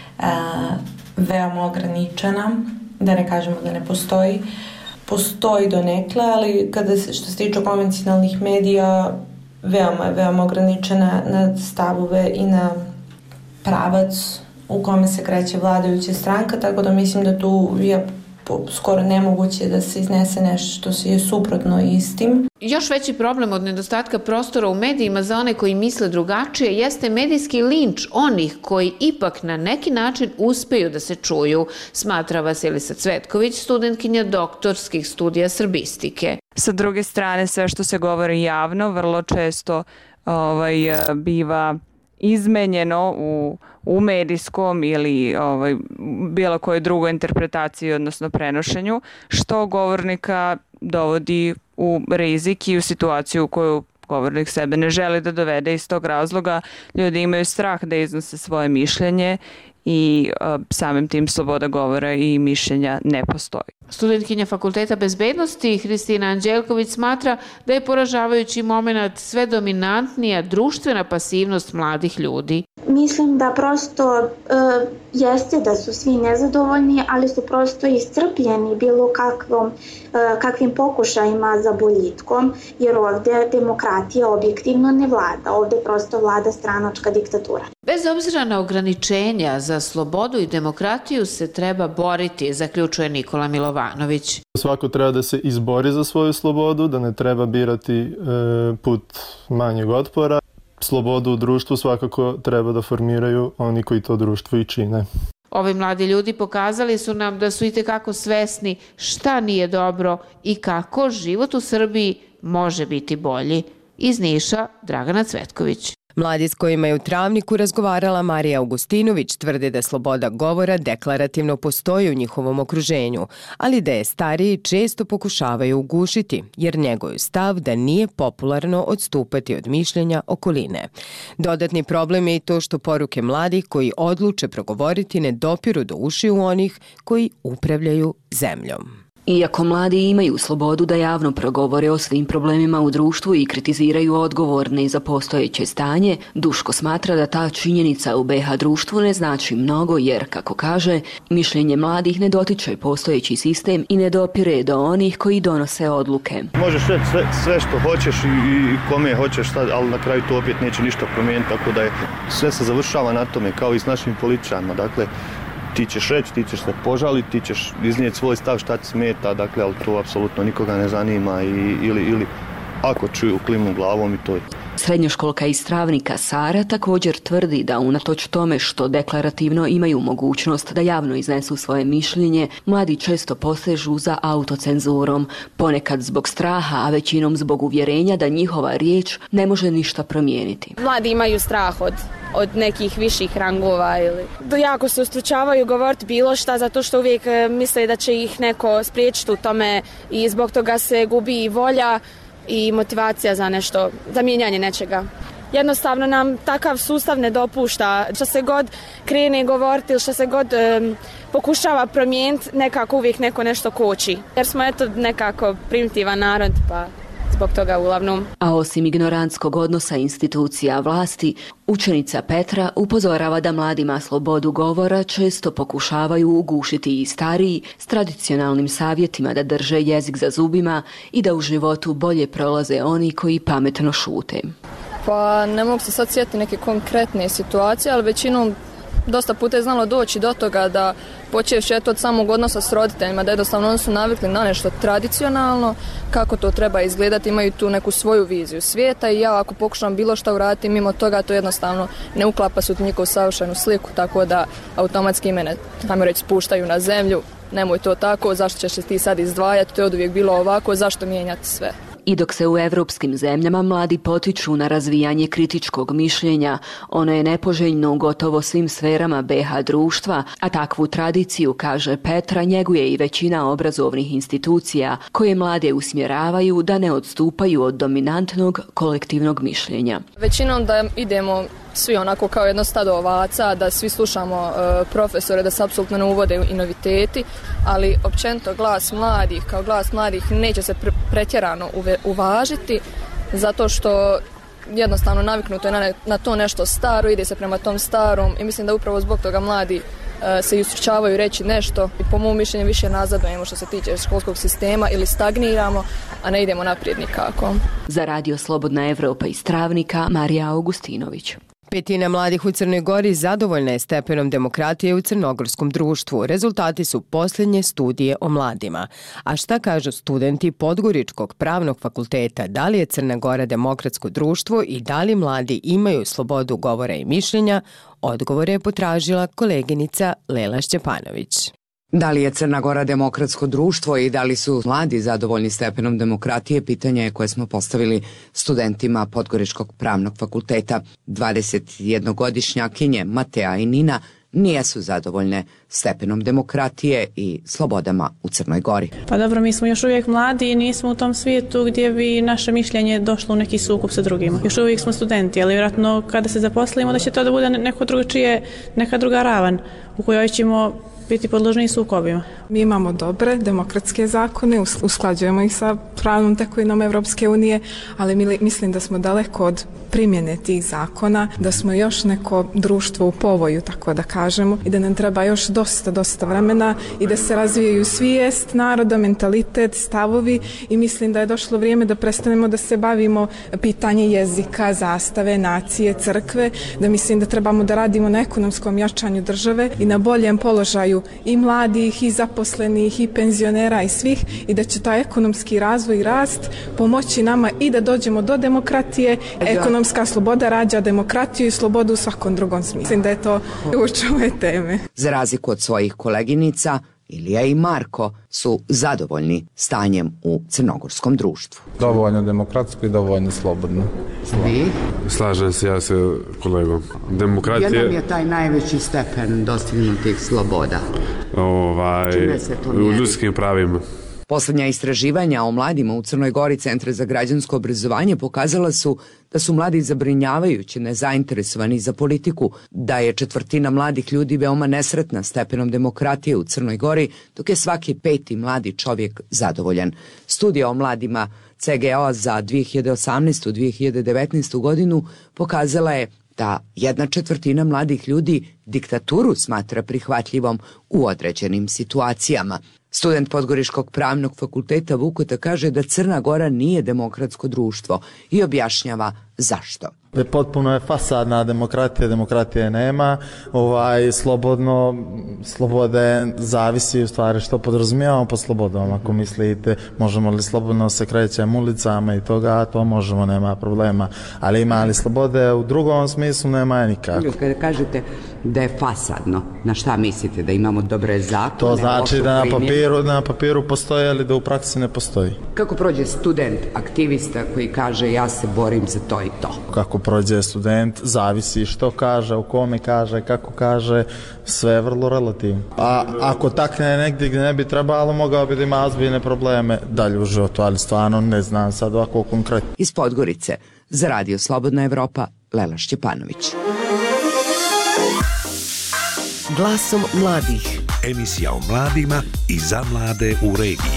veoma ograničena, da ne kažemo da ne postoji. Postoji donekle, ali što se tiče konvencionalnih medija, veoma ograničena na stavove i na pravac u kome se kreće vladajuća stranka, tako da mislim da tu je skoro nemoguće da se iznese nešto što je suprotno istim. Još veći problem od nedostatka prostora u medijima za one koji misle drugačije jeste medijski linč onih koji ipak na neki način uspeju da se čuju, smatra Vasilisa Cvetković, studentkinja doktorskih studija srbistike. Sa druge strane, sve što se govori javno vrlo često biva izmenjeno u medijskom ili bilo kojoj drugoj interpretaciji, odnosno prenošenju, što govornika dovodi u rizik i u situaciju koju glasnogovornik sebe ne želi da dovede. Iz tog razloga ljudi imaju strah da iznose svoje mišljenje i samim tim sloboda govora i mišljenja ne postoji. Studentkinja Fakulteta bezbednosti Hristina Anđelković smatra da je poražavajući moment sve dominantnija društvena pasivnost mladih ljudi. Mislim da prosto jeste da su svi nezadovoljni, ali su prosto iscrpljeni bilo kakvim pokušajima za boljitkom, jer ovdje demokratija objektivno ne vlada, ovdje prosto vlada stranačka diktatura. Bez obzira na ograničenja za slobodu i demokratiju se treba boriti, zaključuje Nikola Milovanović. Svako treba da se izbori za svoju slobodu, da ne treba birati put manjeg otpora. Slobodu u društvu svakako treba da formiraju oni koji to društvo i čine. Ovi mladi ljudi pokazali su nam da su itekako svesni šta nije dobro i kako život u Srbiji može biti bolji. Iz Niša, Dragana Cvetković. Mladi s kojima je u Travniku razgovarala Marija Augustinović tvrde da sloboda govora deklarativno postoji u njihovom okruženju, ali da je stariji često pokušavaju ugušiti, jer njeguju stav da nije popularno odstupati od mišljenja okoline. Dodatni problem je i to što poruke mladih koji odluče progovoriti ne dopiru do ušiju onih koji upravljaju zemljom. Iako mladi imaju slobodu da javno progovore o svim problemima u društvu i kritiziraju odgovorne za postojeće stanje, Duško smatra da ta činjenica u BiH društvu ne znači mnogo jer, kako kaže, mišljenje mladih ne dotiče postojeći sistem i ne dopire do onih koji donose odluke. Možeš reći sve što hoćeš i kome hoćeš, ali na kraju to opet neće ništa promijeniti, tako da je sve se završava na tome, kao i s našim političarima. Dakle, ti ćeš reći, ti ćeš se požaliti, ti ćeš iznijeti svoj stav šta ti smeta, dakle, ali to apsolutno nikoga ne zanima ili ako čuju klimnu glavom i to je. Srednjoškolka iz Travnika Sara također tvrdi da unatoč tome što deklarativno imaju mogućnost da javno iznesu svoje mišljenje, mladi često posežu za autocenzurom, ponekad zbog straha, a većinom zbog uvjerenja da njihova riječ ne može ništa promijeniti. Mladi imaju strah od nekih viših rangova ili jako se ustručavaju govoriti bilo šta zato što uvijek misle da će ih neko spriječiti u tome i zbog toga se gubi i volja i motivacija za nešto, za mijenjanje nečega. Jednostavno nam takav sustav ne dopušta. Što se god krene govoriti ili što se god pokušava promijeniti, nekako uvijek neko nešto koči. Jer smo eto nekako primitivan narod, pa zbog toga uglavnom. A osim ignorantskog odnosa institucija vlasti, učenica Petra upozorava da mladima slobodu govora često pokušavaju ugušiti i stariji s tradicionalnim savjetima da drže jezik za zubima i da u životu bolje prolaze oni koji pametno šute. Pa ne mogu se sad sjetiti neke konkretne situacije, ali većinom dosta puta je znalo doći do toga da počevši od samog odnosa s roditeljima, da jednostavno oni su navikli na nešto tradicionalno, kako to treba izgledati, imaju tu neku svoju viziju svijeta i ja ako pokušam bilo šta uraditi mimo toga, to jednostavno ne uklapa se u njihovu savršenu sliku, tako da automatski mene, tamo reći, spuštaju na zemlju, nemoj to tako, zašto ćeš se ti sad izdvajati, to je oduvijek bilo ovako, zašto mijenjati sve. I dok se u evropskim zemljama mladi potiču na razvijanje kritičkog mišljenja, ono je nepoželjno u gotovo svim sferama BiH društva, a takvu tradiciju, kaže Petra, njeguje i većina obrazovnih institucija koje mlade usmjeravaju da ne odstupaju od dominantnog kolektivnog mišljenja. Većinom da idemo svi onako kao jedno stado ovaca, da svi slušamo profesore, da se apsolutno ne uvode i noviteti, ali općenito glas mladih kao glas mladih neće se pretjerano uvažiti, zato što jednostavno naviknuto je na to nešto staro, ide se prema tom starom i mislim da upravo zbog toga mladi se ustručavaju reći nešto i po mom mišljenju više nazadujemo što se tiče školskog sistema ili stagniramo, a ne idemo naprijed nikako. Za Radio Slobodna Evropa iz Travnika, Marija Augustinović. Petina mladih u Crnoj Gori zadovoljna je stepenom demokratije u crnogorskom društvu. Rezultati su posljednje studije o mladima. A šta kažu studenti Podgoričkog pravnog fakulteta? Da li je Crna Gora demokratsko društvo i da li mladi imaju slobodu govora i mišljenja? Odgovore je potražila koleginica Lela Šćepanović. Da li je Crna Gora demokratsko društvo i da li su mladi zadovoljni stepenom demokratije, pitanje je koje smo postavili studentima Podgoričkog pravnog fakulteta. 21-godišnjakinje Matea i Nina nijesu zadovoljne stepenom demokratije i slobodama u Crnoj Gori. Pa dobro, mi smo još uvijek mladi i nismo u tom svijetu gdje bi naše mišljenje došlo u neki sukob sa drugima. Još uvijek smo studenti, ali vjerojatno kada se zaposlimo da će to da bude neko drugačije, neka druga ravan u kojoj ćemo biti podložni sukobima. Mi imamo dobre demokratske zakone, usklađujemo ih sa pravnom tekovinom Evropske unije, ali mislim da smo daleko od primjene tih zakona, da smo još neko društvo u povoju, tako da kažemo, i da nam treba još dosta vremena i da se razvijaju svijest naroda, mentalitet, stavovi, i mislim da je došlo vrijeme da prestanemo da se bavimo pitanje jezika, zastave, nacije, crkve, da mislim da trebamo da radimo na ekonomskom jačanju države i na boljem položaju i mladih, i zaposlenih, i penzionera, i svih, i da će taj ekonomski razvoj i rast pomoći nama i da dođemo do demokratije. Ekonomska sloboda rađa demokratiju i slobodu u svakom drugom smislu. Mislim da je to ključ ove teme. Za razliku od svojih koleginica, Ilija i Marko su zadovoljni stanjem u crnogorskom društvu. Dovoljno demokratsko i dovoljno slobodno. Vi? Slažem se ja sa kolegom. Demokratije... Jedan je taj najveći stepen dostignutih sloboda. U ljudskim pravima. Poslednja istraživanja o mladima u Crnoj Gori Centra za građansko obrazovanje pokazala su da su mladi zabrinjavajuće nezainteresovani za politiku, da je četvrtina mladih ljudi veoma nesretna stepenom demokratije u Crnoj Gori, dok je svaki 5. mladi čovjek zadovoljan. Studija o mladima CGO za 2018-2019 godinu pokazala je da 1/4 mladih ljudi diktaturu smatra prihvatljivom u određenim situacijama. Student Podgoričkog pravnog fakulteta Vukota kaže da Crna Gora nije demokratsko društvo i objašnjava zašto. Potpuno je fasadna demokratije nema, slobode zavisi u stvari što podrazumijevamo pod slobodom. Ako mislite možemo li slobodno se krećemo ulicama i toga, to možemo, nema problema, ali ima li slobode u drugom smislu, nema nikako. Kada kažete da je fasadno, na šta mislite, da imamo dobre zakone? To znači da na papiru postoji, ali da u praksi ne postoji. Kako prođe student, aktivista koji kaže ja se borim za to i to? Kako prođe student, zavisi što kaže, u kome kaže, kako kaže, sve je vrlo relativno. A ako takne negdje gdje ne bi trebalo, mogao bi da ima ozbiljne probleme dalje u životu, ali stvarno ne znam sad ovako konkretno. Iz Podgorice, za Radio Slobodna Evropa, Lela Šćepanović. Glasom mladih. Emisija o mladima i za mlade u regiji.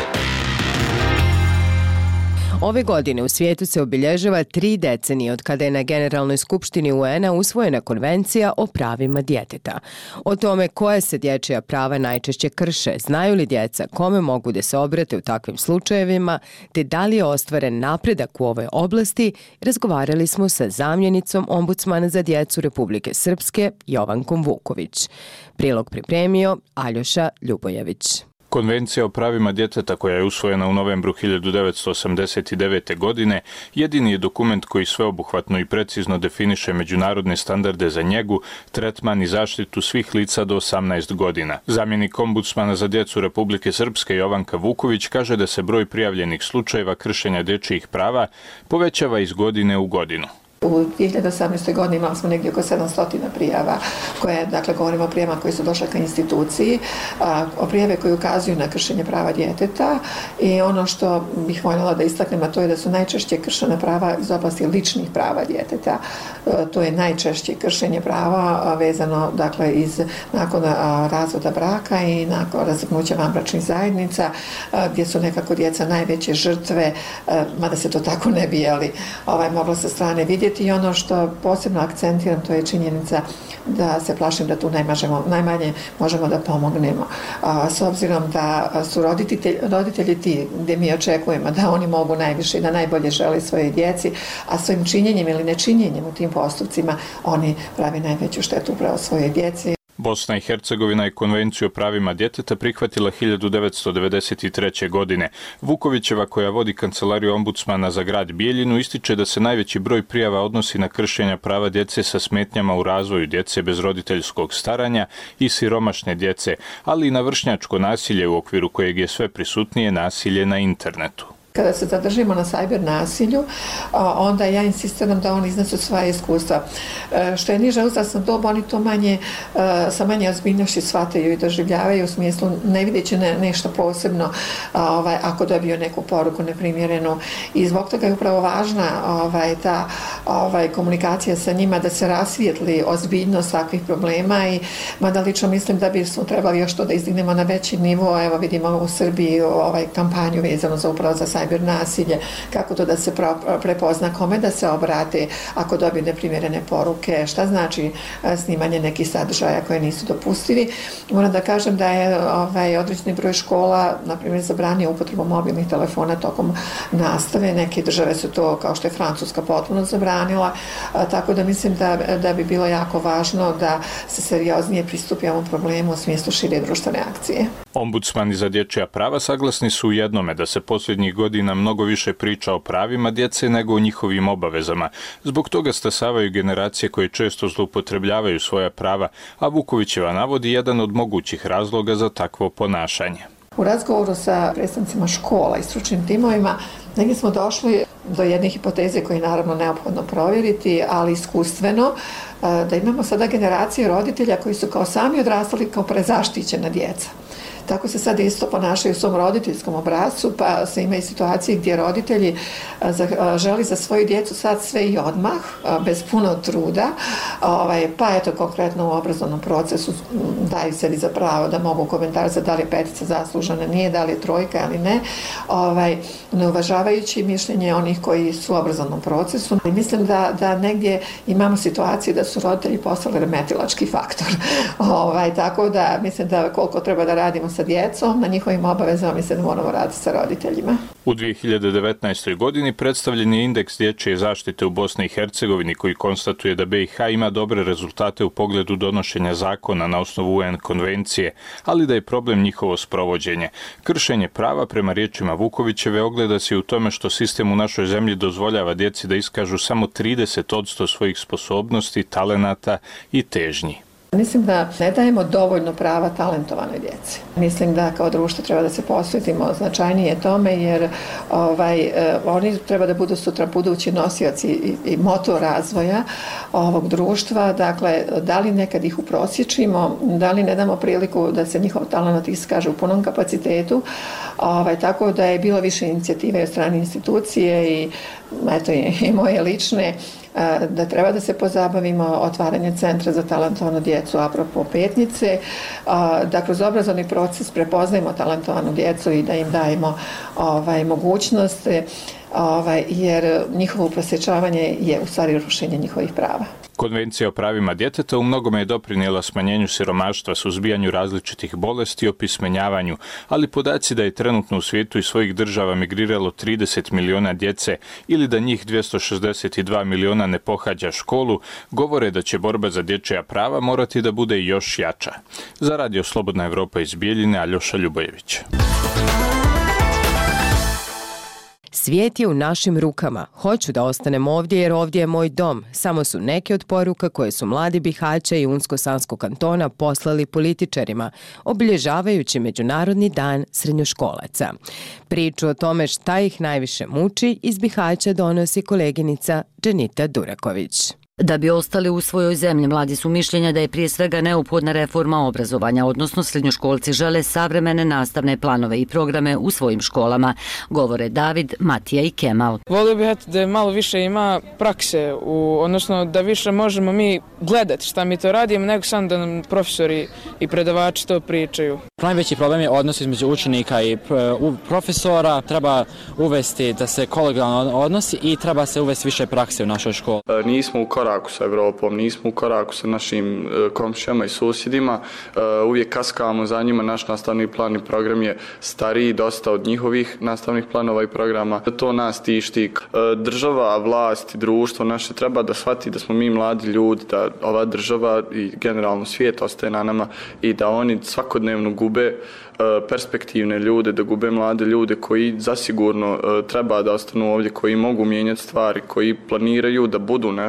Ove godine u svijetu se obilježava 3 decenije od kada je na Generalnoj skupštini UN-a usvojena Konvencija o pravima djeteta. O tome koje se dječja prava najčešće krše, znaju li djeca kome mogu da se obrate u takvim slučajevima, te da li je ostvaren napredak u ovoj oblasti, razgovarali smo sa zamjenicom ombudsmana za djecu Republike Srpske, Jovankom Vuković. Prilog pripremio Aljoša Ljubojević. Konvencija o pravima djeteta koja je usvojena u novembru 1989. godine jedini je dokument koji sveobuhvatno i precizno definiše međunarodne standarde za njegu, tretman i zaštitu svih lica do 18 godina. Zamjenik ombudsmana za djecu Republike Srpske Jovanka Vuković kaže da se broj prijavljenih slučajeva kršenja dječjih prava povećava iz godine u godinu. U 2018. godini imali smo negdje oko 700 prijava koje, dakle, govorimo o prijavama koji su došle ka instituciji, o prijave koji ukazuju na kršenje prava djeteta, i ono što bih voljela da istaknem, a to je da su najčešće kršena prava iz oblasti ličnih prava djeteta. To je najčešće kršenje prava vezano, dakle, nakon razvoda braka i nakon razvrgnuća vanbračnih zajednica, gdje su nekako djeca najveće žrtve, mada se to tako ne bi moglo sa strane vidjeti. I ono što posebno akcentiram, to je činjenica da se plašim da tu najmanje možemo da pomognemo. S obzirom da su roditelji ti gdje mi očekujemo da oni mogu najviše i da najbolje žele svoje djeci, a svojim činjenjem ili nečinjenjem u tim postupcima oni pravi najveću štetu upravo svoje djeci. Bosna i Hercegovina je Konvenciju o pravima djeteta prihvatila 1993. godine. Vukovićeva, koja vodi kancelariju ombudsmana za grad Bijeljinu, ističe da se najveći broj prijava odnosi na kršenja prava djece sa smetnjama u razvoju, djece bez roditeljskog staranja i siromašne djece, ali i na vršnjačko nasilje u okviru kojeg je sve prisutnije nasilje na internetu. Kada se zadržimo na sajber nasilju, onda ja insistiram da oni iznesu svoje iskustva. Što je niža uzrasna doba, oni to sa manje ozbiljnošću shvataju i doživljavaju u smislu ne videći nešto posebno ako dobiju neku poruku neprimjerenu. I zbog toga je upravo važna ta komunikacija sa njima, da se rasvijetli ozbiljnost takvih problema i mada lično mislim da bismo trebali još to da izdignemo na veći nivo. Evo vidimo u Srbiji kampanju vezano za upravo za sajber nasilje, kako to da se prepozna, kome da se obrate ako dobiju neprimjerene poruke, šta znači snimanje nekih sadržaja koje nisu dopustivi. Moram da kažem da je određeni broj škola, na primjer, zabranio upotrebu mobilnih telefona tokom nastave. Neke države su to, kao što je Francuska, potpuno zabranila, tako da mislim da bi bilo jako važno da se serioznije pristupi ovom problemu u smislu šire društvene akcije. Ombudsmani za dječja prava saglasni su u jednome da se posljednjih godina mnogo više priča o pravima djece nego o njihovim obavezama. Zbog toga stasavaju generacije koje često zloupotrebljavaju svoja prava, a Vukovićeva navodi jedan od mogućih razloga za takvo ponašanje. U razgovoru sa predstavnicima škola i stručnim timovima negdje smo došli do jedne hipoteze koje je naravno neophodno provjeriti, ali iskustveno, da imamo sada generacije roditelja koji su kao sami odrastali kao prezaštićena djeca. Tako se sad isto ponašaju u svom roditeljskom obrascu, pa se ima i situacije gdje roditelji želi za svoju djecu sad sve i odmah, bez puno truda, pa eto konkretno u obrazovnom procesu daju sebi za pravo da mogu komentarati da li je petica zaslužena, nije, da li je trojka ili ne, ne uvažavajući mišljenje onih koji su u obrazovnom procesu. I mislim da negdje imamo situaciju da su roditelji postali remetilački faktor. Tako da mislim da koliko treba da radimo sa djecom, na njihovim obavezama mislim da moramo raditi sa roditeljima. U 2019. godini predstavljen je indeks dječje zaštite u Bosni i Hercegovini koji konstatuje da BiH ima dobre rezultate u pogledu donošenja zakona na osnovu UN konvencije, ali da je problem njihovo sprovođenje. Kršenje prava, prema riječima Vukovićeve, ogleda se u tome što sistem u našoj zemlji dozvoljava djeci da iskažu samo 30% svojih sposobnosti, talenata i težnji. Mislim da ne dajemo dovoljno prava talentovanoj djeci. Mislim da kao društvo treba da se posvetimo značajnije tome jer oni treba da budu sutra budući nosioci i motor razvoja ovog društva. Dakle, da li nekad ih uprosječimo, da li ne damo priliku da se njihov talent iskaže u punom kapacitetu. Tako da je bilo više inicijative od strane institucije i eto i moje lične da treba da se pozabavimo otvaranje centra za talentovanu djecu apropo Petnice, da kroz obrazovni proces prepoznajemo talentovanu djecu i da im dajemo mogućnost, jer njihovo uprosječavanje je u stvari rušenje njihovih prava. Konvencija o pravima djeteta u mnogome je doprinijela smanjenju siromaštva, suzbijanju različitih bolesti i opismenjavanju, ali podaci da je trenutno u svijetu i svojih država migriralo 30 miliona djece ili da njih 262 miliona ne pohađa školu, govore da će borba za dječja prava morati da bude još jača. Za Radio Slobodna Evropa iz Bijeljine, Aljoša Ljubojević. Svijet je u našim rukama. Hoću da ostanem ovdje jer ovdje je moj dom. Samo su neke od poruka koje su mladi Bihaća i Unsko-Sanskog kantona poslali političarima, obilježavajući Međunarodni dan srednjoškolaca. Priču o tome šta ih najviše muči iz Bihaća donosi koleginica Dženita Duraković. Da bi ostali u svojoj zemlji, mladi su mišljenja da je prije svega neophodna reforma obrazovanja, odnosno srednjoškolci žele savremene nastavne planove i programe u svojim školama, govore David, Matija i Kemal. Volio bih da malo više ima prakse, odnosno da više možemo mi gledati šta mi to radimo, nego sam da nam profesori i predavači to pričaju. Najveći problem je odnos između učenika i profesora, treba uvesti da se kolegijalno odnosi i treba se uvesti više prakse u našoj školi. Nismo u koraku sa Evropom, nismo u koraku sa našim komšijama i susjedima, uvijek kaskamo za njima, naš nastavni plan i program je stariji dosta od njihovih nastavnih planova i programa. To nas tišti. Država, vlast i društvo naše treba da shvati da smo mi mladi ljudi, da ova država i generalno svijet ostaje na nama i da oni svakodnevno gube perspektivne ljude, da gube mlade ljude koji zasigurno treba da ostanu ovdje, koji mogu mijenjati stvari, koji planiraju da budu nešto od sebe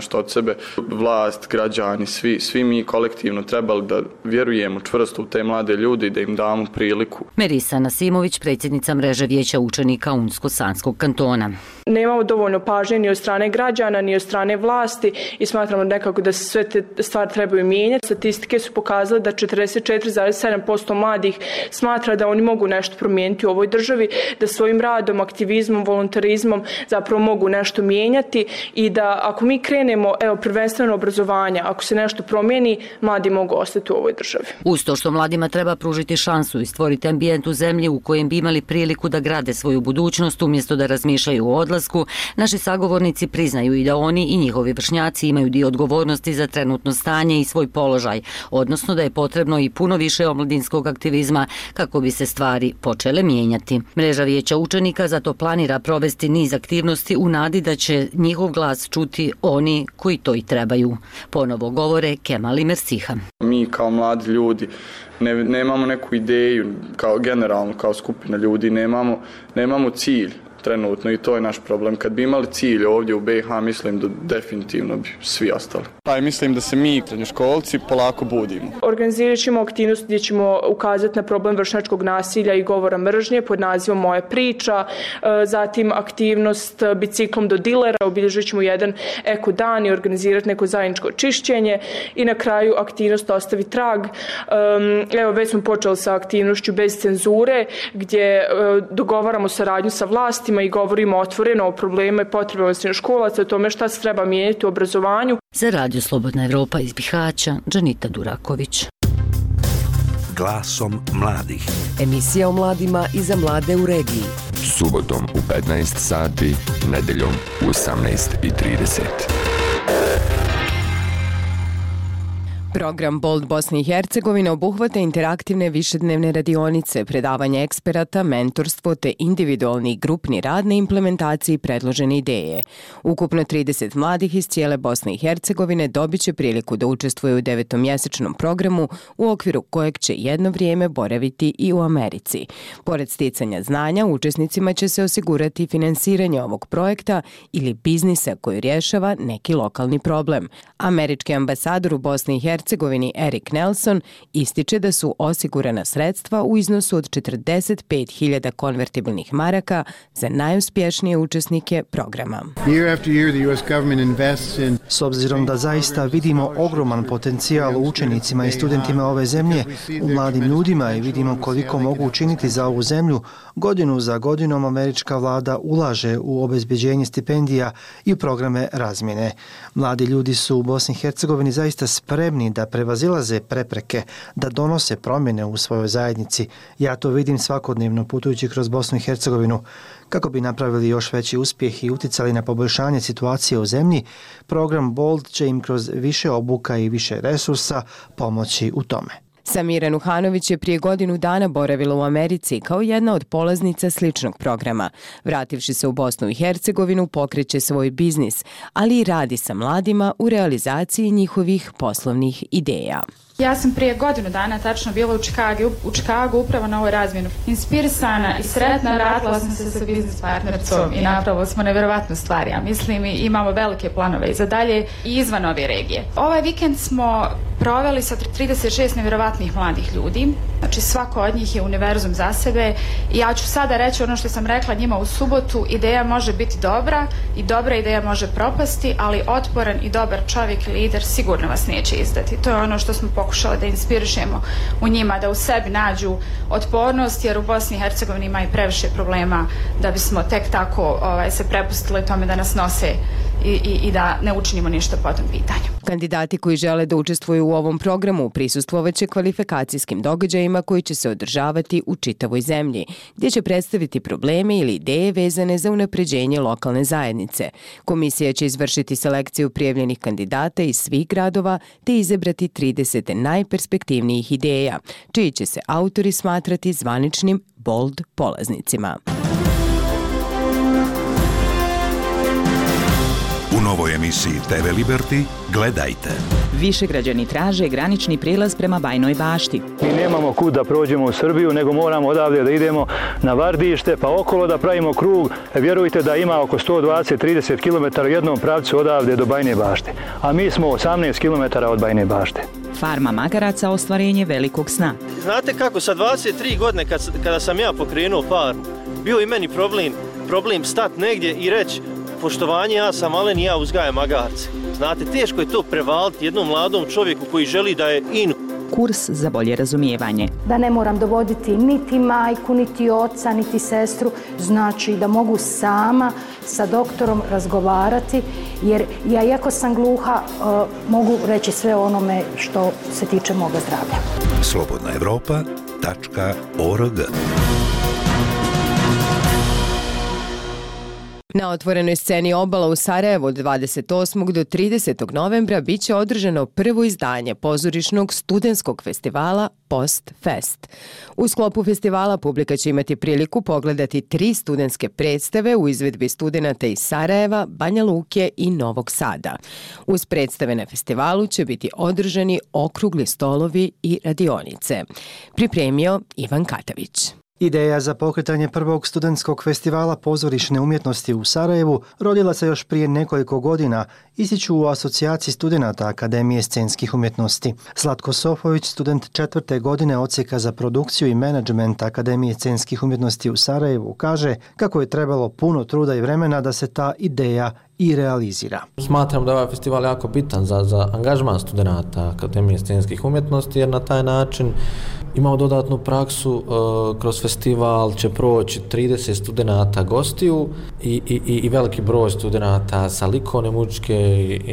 osobe, vlast, građani, svi mi kolektivno trebali da vjerujemo čvrsto u te mlade ljudi i da im damo priliku. Merisa Nasimović, predsjednica mreže vijeća učenika Unsko-Sanskog kantona. Nemamo dovoljno pažnje ni od strane građana, ni od strane vlasti i smatramo nekako da se sve te stvari trebaju mijenjati. Statistike su pokazale da 44,7% mladih smatra da oni mogu nešto promijeniti u ovoj državi, da svojim radom, aktivizmom, volontarizmom zapravo mogu nešto mijenjati i da ako mi krenemo, prvenstveno obrazovanja, ako se nešto promijeni, mladi mogu ostati u ovoj državi. Uz to što mladima treba pružiti šansu i stvoriti ambijent u zemlji u kojem bi imali priliku da grade svoju budućnost umjesto da razmišljaju o odlasku, naši sagovornici priznaju i da oni i njihovi vršnjaci imaju dio odgovornosti za trenutno stanje i svoj položaj, odnosno da je potrebno i puno više omladinskog aktivizma kako bi se stvari počele mijenjati. Mreža vijeća učenika zato planira provesti niz aktivnosti u nadi da će njihov glas čuti oni koji to i trebaju. Ponovo govore Kemal i Mersiha. Mi kao mladi ljudi nemamo neku ideju, kao generalno, kao skupina ljudi, nemamo cilj trenutno i to je naš problem. Kad bi imali cilj ovdje u BiH, mislim da definitivno bi svi ostali. Mislim da se mi, srednjoškolci, polako budimo. Organizirat ćemo aktivnost gdje ćemo ukazati na problem vršnjačkog nasilja i govora mržnje pod nazivom Moja priča, zatim aktivnost biciklom do dilera, obilježit ćemo jedan eko dan i organizirati neko zajedničko čišćenje i na kraju aktivnost Ostavi trag. Već smo počeli sa aktivnošću bez cenzure gdje dogovaramo saradnju sa vlastima i govorimo otvoreno o problemu i potrebama srednjoškolaca, o tome šta se treba mijenjati u obrazovanju. Za Radio Slobodna Evropa iz Bihaća, Džanita Duraković. Glasom mladih. Emisija o mladima i za mlade u regiji. Subotom u 15 sati, nedeljom u 18:30. Program Bold Bosne i Hercegovine obuhvata interaktivne višednevne radionice, predavanje eksperata, mentorstvo te individualni i grupni rad na implementaciji predložene ideje. Ukupno 30 mladih iz cijele Bosne i Hercegovine dobit će priliku da učestvuju u 9-mjesečnom programu u okviru kojeg će jedno vrijeme boraviti i u Americi. Pored sticanja znanja, učesnicima će se osigurati finansiranje ovog projekta ili biznisa koji rješava neki lokalni problem. Američki ambasador u Bosni i Hercegovini Erik Nelson ističe da su osigurana sredstva u iznosu od 45.000 konvertibilnih maraka za najuspješnije učesnike programa. S obzirom da zaista vidimo ogroman potencijal u učenicima i studentima ove zemlje, u mladim ljudima i vidimo koliko mogu učiniti za ovu zemlju, godinu za godinom američka vlada ulaže u obezbeđenje stipendija i programe razmjene. Mladi ljudi su u Bosni i Hercegovini zaista spremni da prevazilaze prepreke, da donose promjene u svojoj zajednici. Ja to vidim svakodnevno putujući kroz Bosnu i Hercegovinu. Kako bi napravili još veći uspjeh i uticali na poboljšanje situacije u zemlji, program Bold će im kroz više obuka i više resursa pomoći u tome. Samira Nuhanović je prije godinu dana boravila u Americi kao jedna od polaznica sličnog programa. Vrativši se u Bosnu i Hercegovinu, pokreće svoj biznis, ali i radi sa mladima u realizaciji njihovih poslovnih ideja. Ja sam prije godinu dana tačno bila u Čikagu upravo na ovoj razmjenu. Inspirisana i sretna vratila sam se sa biznis partnercom i napravili smo nevjerovatnu stvar. Ja mislim i imamo velike planove i za dalje i izvan ove regije. Ovaj vikend smo proveli sa 36 nevjerovatnih mladih ljudi. Znači svako od njih je univerzum za sebe i ja ću sada reći ono što sam rekla njima u subotu. Ideja može biti dobra i dobra ideja može propasti, ali otporan i dobar čovjek i lider sigurno vas neće izdati. To je ono što smo pokušali da inspirišemo u njima, da u sebi nađu otpornost, jer u Bosni i Hercegovini ima i previše problema da bismo tek tako se prepustili tome da nas nose i da ne učinimo ništa po tom pitanju. Kandidati koji žele da učestvuju u ovom programu prisustvovat kvalifikacijskim događajima koji će se održavati u čitavoj zemlji, gdje će predstaviti probleme ili ideje vezane za unapređenje lokalne zajednice. Komisija će izvršiti selekciju prijavljenih kandidata iz svih gradova te izabrati 30 najperspektivnijih ideja, čiji će se autori smatrati zvaničnim Bold polaznicima. novoj emisiji TV Liberty gledajte. Višegrađani traže granični prijelaz prema Bajnoj Bašti. Mi nemamo kud da prođemo u Srbiju, nego moramo odavde da idemo na Vardište, pa okolo da pravimo krug. Vjerujte da ima oko 120-30 km u jednom pravcu odavde do Bajne Bašte. A mi smo 18 km od Bajne Bašte. Farma magaraca ostvarenje velikog sna. Znate kako, sa 23 godine kada sam ja pokrenuo farmu, bio i meni problem stat negdje i reći poštovanje, ja sam malen i ja uzgajam magarce. Znate, teško je to prevaliti jednom mladom čovjeku koji želi da je inu. Kurs za bolje razumijevanje. Da ne moram dovoditi niti majku, niti oca, niti sestru, znači da mogu sama sa doktorom razgovarati, jer ja, iako sam gluha, mogu reći sve onome što se tiče moga zdravlja. slobodnaevropa.org. Na otvorenoj sceni Obala u Sarajevu od 28. do 30. novembra biće održano prvo izdanje pozorišnog studentskog festivala Post Fest. U sklopu festivala publika će imati priliku pogledati 3 studentske predstave u izvedbi studenata iz Sarajeva, Banja Luke i Novog Sada. Uz predstave na festivalu će biti održani okrugli stolovi i radionice. Pripremio Ivan Katavić. Ideja za pokretanje prvog studentskog festivala pozorišne umjetnosti u Sarajevu rodila se još prije nekoliko godina, ističu u asocijaciji studenata Akademije scenskih umjetnosti. Zlatko Sofović, student 4. godine odsjeka za produkciju i menadžment Akademije scenskih umjetnosti u Sarajevu, kaže kako je trebalo puno truda i vremena da se ta ideja i realizira. Smatram da ovaj festival jako bitan za angažman studenata Akademije scenskih umjetnosti, jer na taj način imamo dodatnu praksu. Kroz festival će proći 30 studenata gostiju i veliki broj studenata sa likovne, muzičke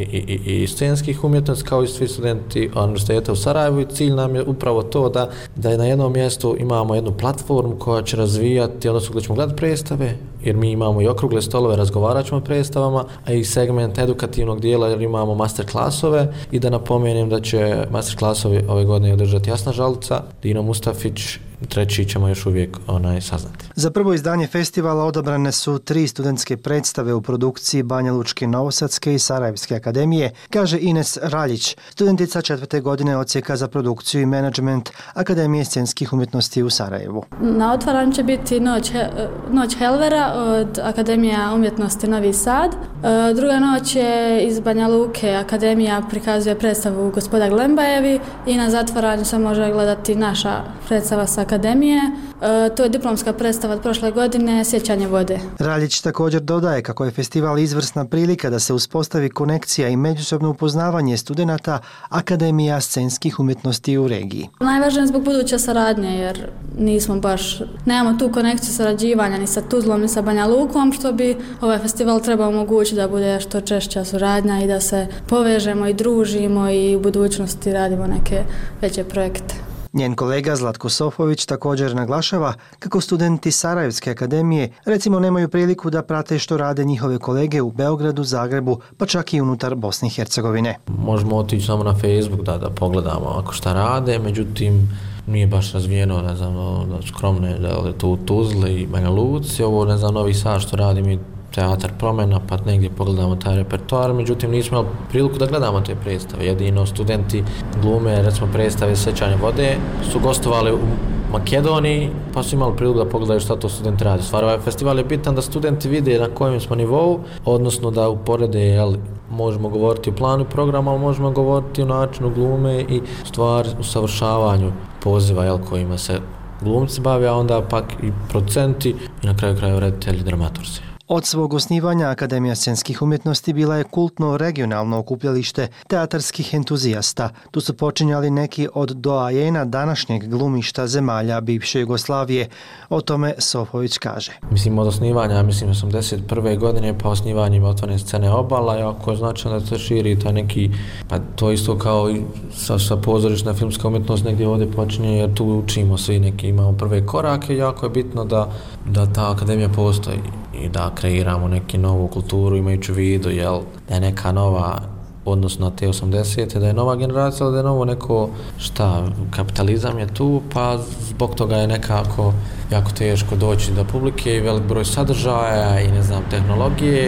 i scenskih umjetnosti, kao i svi studenti Univerziteta u Sarajevu, i cilj nam je upravo to da na jednom mjestu imamo jednu platformu koja će razvijati, odnosno gdje ćemo gledati predstave, jer mi imamo i okrugle stolove, razgovarat ćemo o predstavama, a i segment edukativnog dijela, jer imamo master klasove. I da napomenem da će master klasovi ove godine održati Jasna Žalica, Dino Mustafić, treći ćemo još uvijek saznati. Za prvo izdanje festivala odabrane su 3 studentske predstave u produkciji Banja Lučke, Novosadske i Sarajevske akademije, kaže Ines Raljić, studentica 4. godine odsjeka za produkciju i menadžment Akademije scenskih umjetnosti u Sarajevu. Na otvaranju će biti Noć Helvera od Akademija umjetnosti Novi Sad. Druga noć je iz Banja Luke, Akademija prikazuje predstavu Gospoda Glembajevi, i na zatvaranju se može gledati naša predstava sa Akademije. To je diplomska predstava od prošle godine, Sjećanje vode. Raljić također dodaje kako je festival izvrsna prilika da se uspostavi konekcija i međusobno upoznavanje studenata Akademija scenskih umjetnosti u regiji. Najvažnije je zbog buduće saradnje, jer nemamo tu konekciju sarađivanja ni sa Tuzlom ni sa Banja Lukom, što bi ovaj festival trebao omogućiti da bude što češća suradnja i da se povežemo i družimo i u budućnosti radimo neke veće projekte. Njen kolega Zlatko Sofović također naglašava kako studenti Sarajevske akademije recimo nemaju priliku da prate što rade njihove kolege u Beogradu, Zagrebu, pa čak i unutar Bosne i Hercegovine. Možemo otići samo na Facebook da pogledamo ako šta rade, međutim nije baš razvijeno, skromne, da je tu Tuzle i Banja Luci, ovo Novi Sad što radi mi teatar Promjena, pa negdje pogledamo taj repertoar, međutim nismo imali priliku da gledamo te predstave. Jedino studenti glume, recimo predstave Sjećanje vode, su gostovali u Makedoniji, pa su imali priliku da pogledaju šta to studenti radi. Stvar, ovaj festival je bitan da studenti vide na kojem smo nivou, odnosno da uporede, možemo govoriti o planu programa, ali možemo govoriti o načinu glume i stvari u savršavanju poziva kojima se glumci bave, a onda pak i producenti i na kraju krajeva reditelji, dramaturzi. Od svog osnivanja Akademija scenskih umjetnosti bila je kultno regionalno okupljalište teatarskih entuzijasta. Tu su počinjali neki od doajena današnjeg glumišta zemalja bivše Jugoslavije. O tome Sofović kaže. Od osnivanja, 81. godine, pa osnivanjem otvorene scene Obala, jako je značajno da se širi taj neki, pa to isto kao i sa pozorišna filmska umjetnost negdje ovdje počinje, jer tu učimo svi neki, imamo prve korake, jako je bitno da ta akademija postoji i da kreiramo neku novu kulturu, imajući u vidu da je neka nova, odnosno na te 80. da je nova generacija, ali da je novo neko kapitalizam je tu, pa zbog toga je nekako jako teško doći do publike i velik broj sadržaja i tehnologije,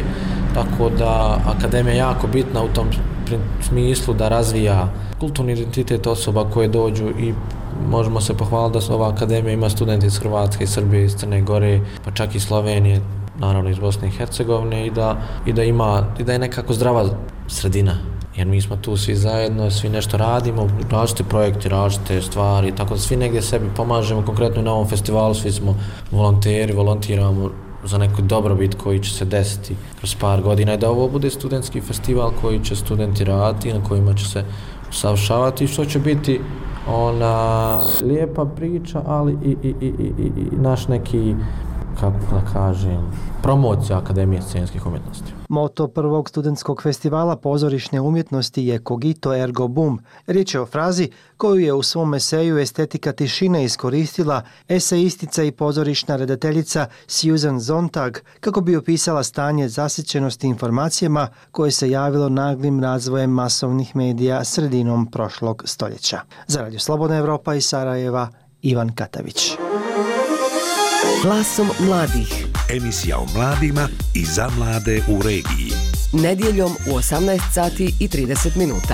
tako da akademija je jako bitna u tom smislu da razvija kulturni identitet osoba koje dođu i možemo se pohvaliti da ova akademija ima studente iz Hrvatske, iz Srbije, iz Crne Gore, pa čak i Slovenije, naravno iz Bosne i Hercegovine i da je nekako zdrava sredina. Jer mi smo tu svi zajedno, svi nešto radimo, različite projekte, različite stvari, tako da svi negdje sebi pomažemo, konkretno na ovom festivalu svi smo volonteri, volontiramo za neku dobrobit koji će se desiti kroz par godina i da ovo bude studentski festival koji će studenti raditi, na kojima će se usavršavati i što će biti ona lijepa priča, ali i naš neki, kako da kažem, promocija Akademije scenskih umjetnosti. Moto prvog studentskog festivala pozorišne umjetnosti je Cogito ergo bum. Riječ je o frazi koju je u svom eseju Estetika tišine iskoristila esejistica i pozorišna redateljica Susan Sontag kako bi opisala stanje zasićenosti informacijama koje se javilo naglim razvojem masovnih medija sredinom prošlog stoljeća. Za Radio Slobodna Evropa iz Sarajeva, Ivan Katavić. Glasom mladih. Emisija o mladima i za mlade u regiji. Nedjeljom u 18 sati i 30 minuta.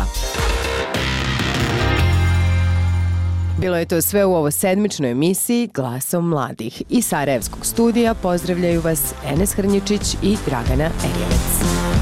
Bilo je to sve u ovo sedmičnoj emisiji Glasom mladih. Iz Sarajevskog studija pozdravljaju vas Enes Hrnjičić i Dragana Erjevec.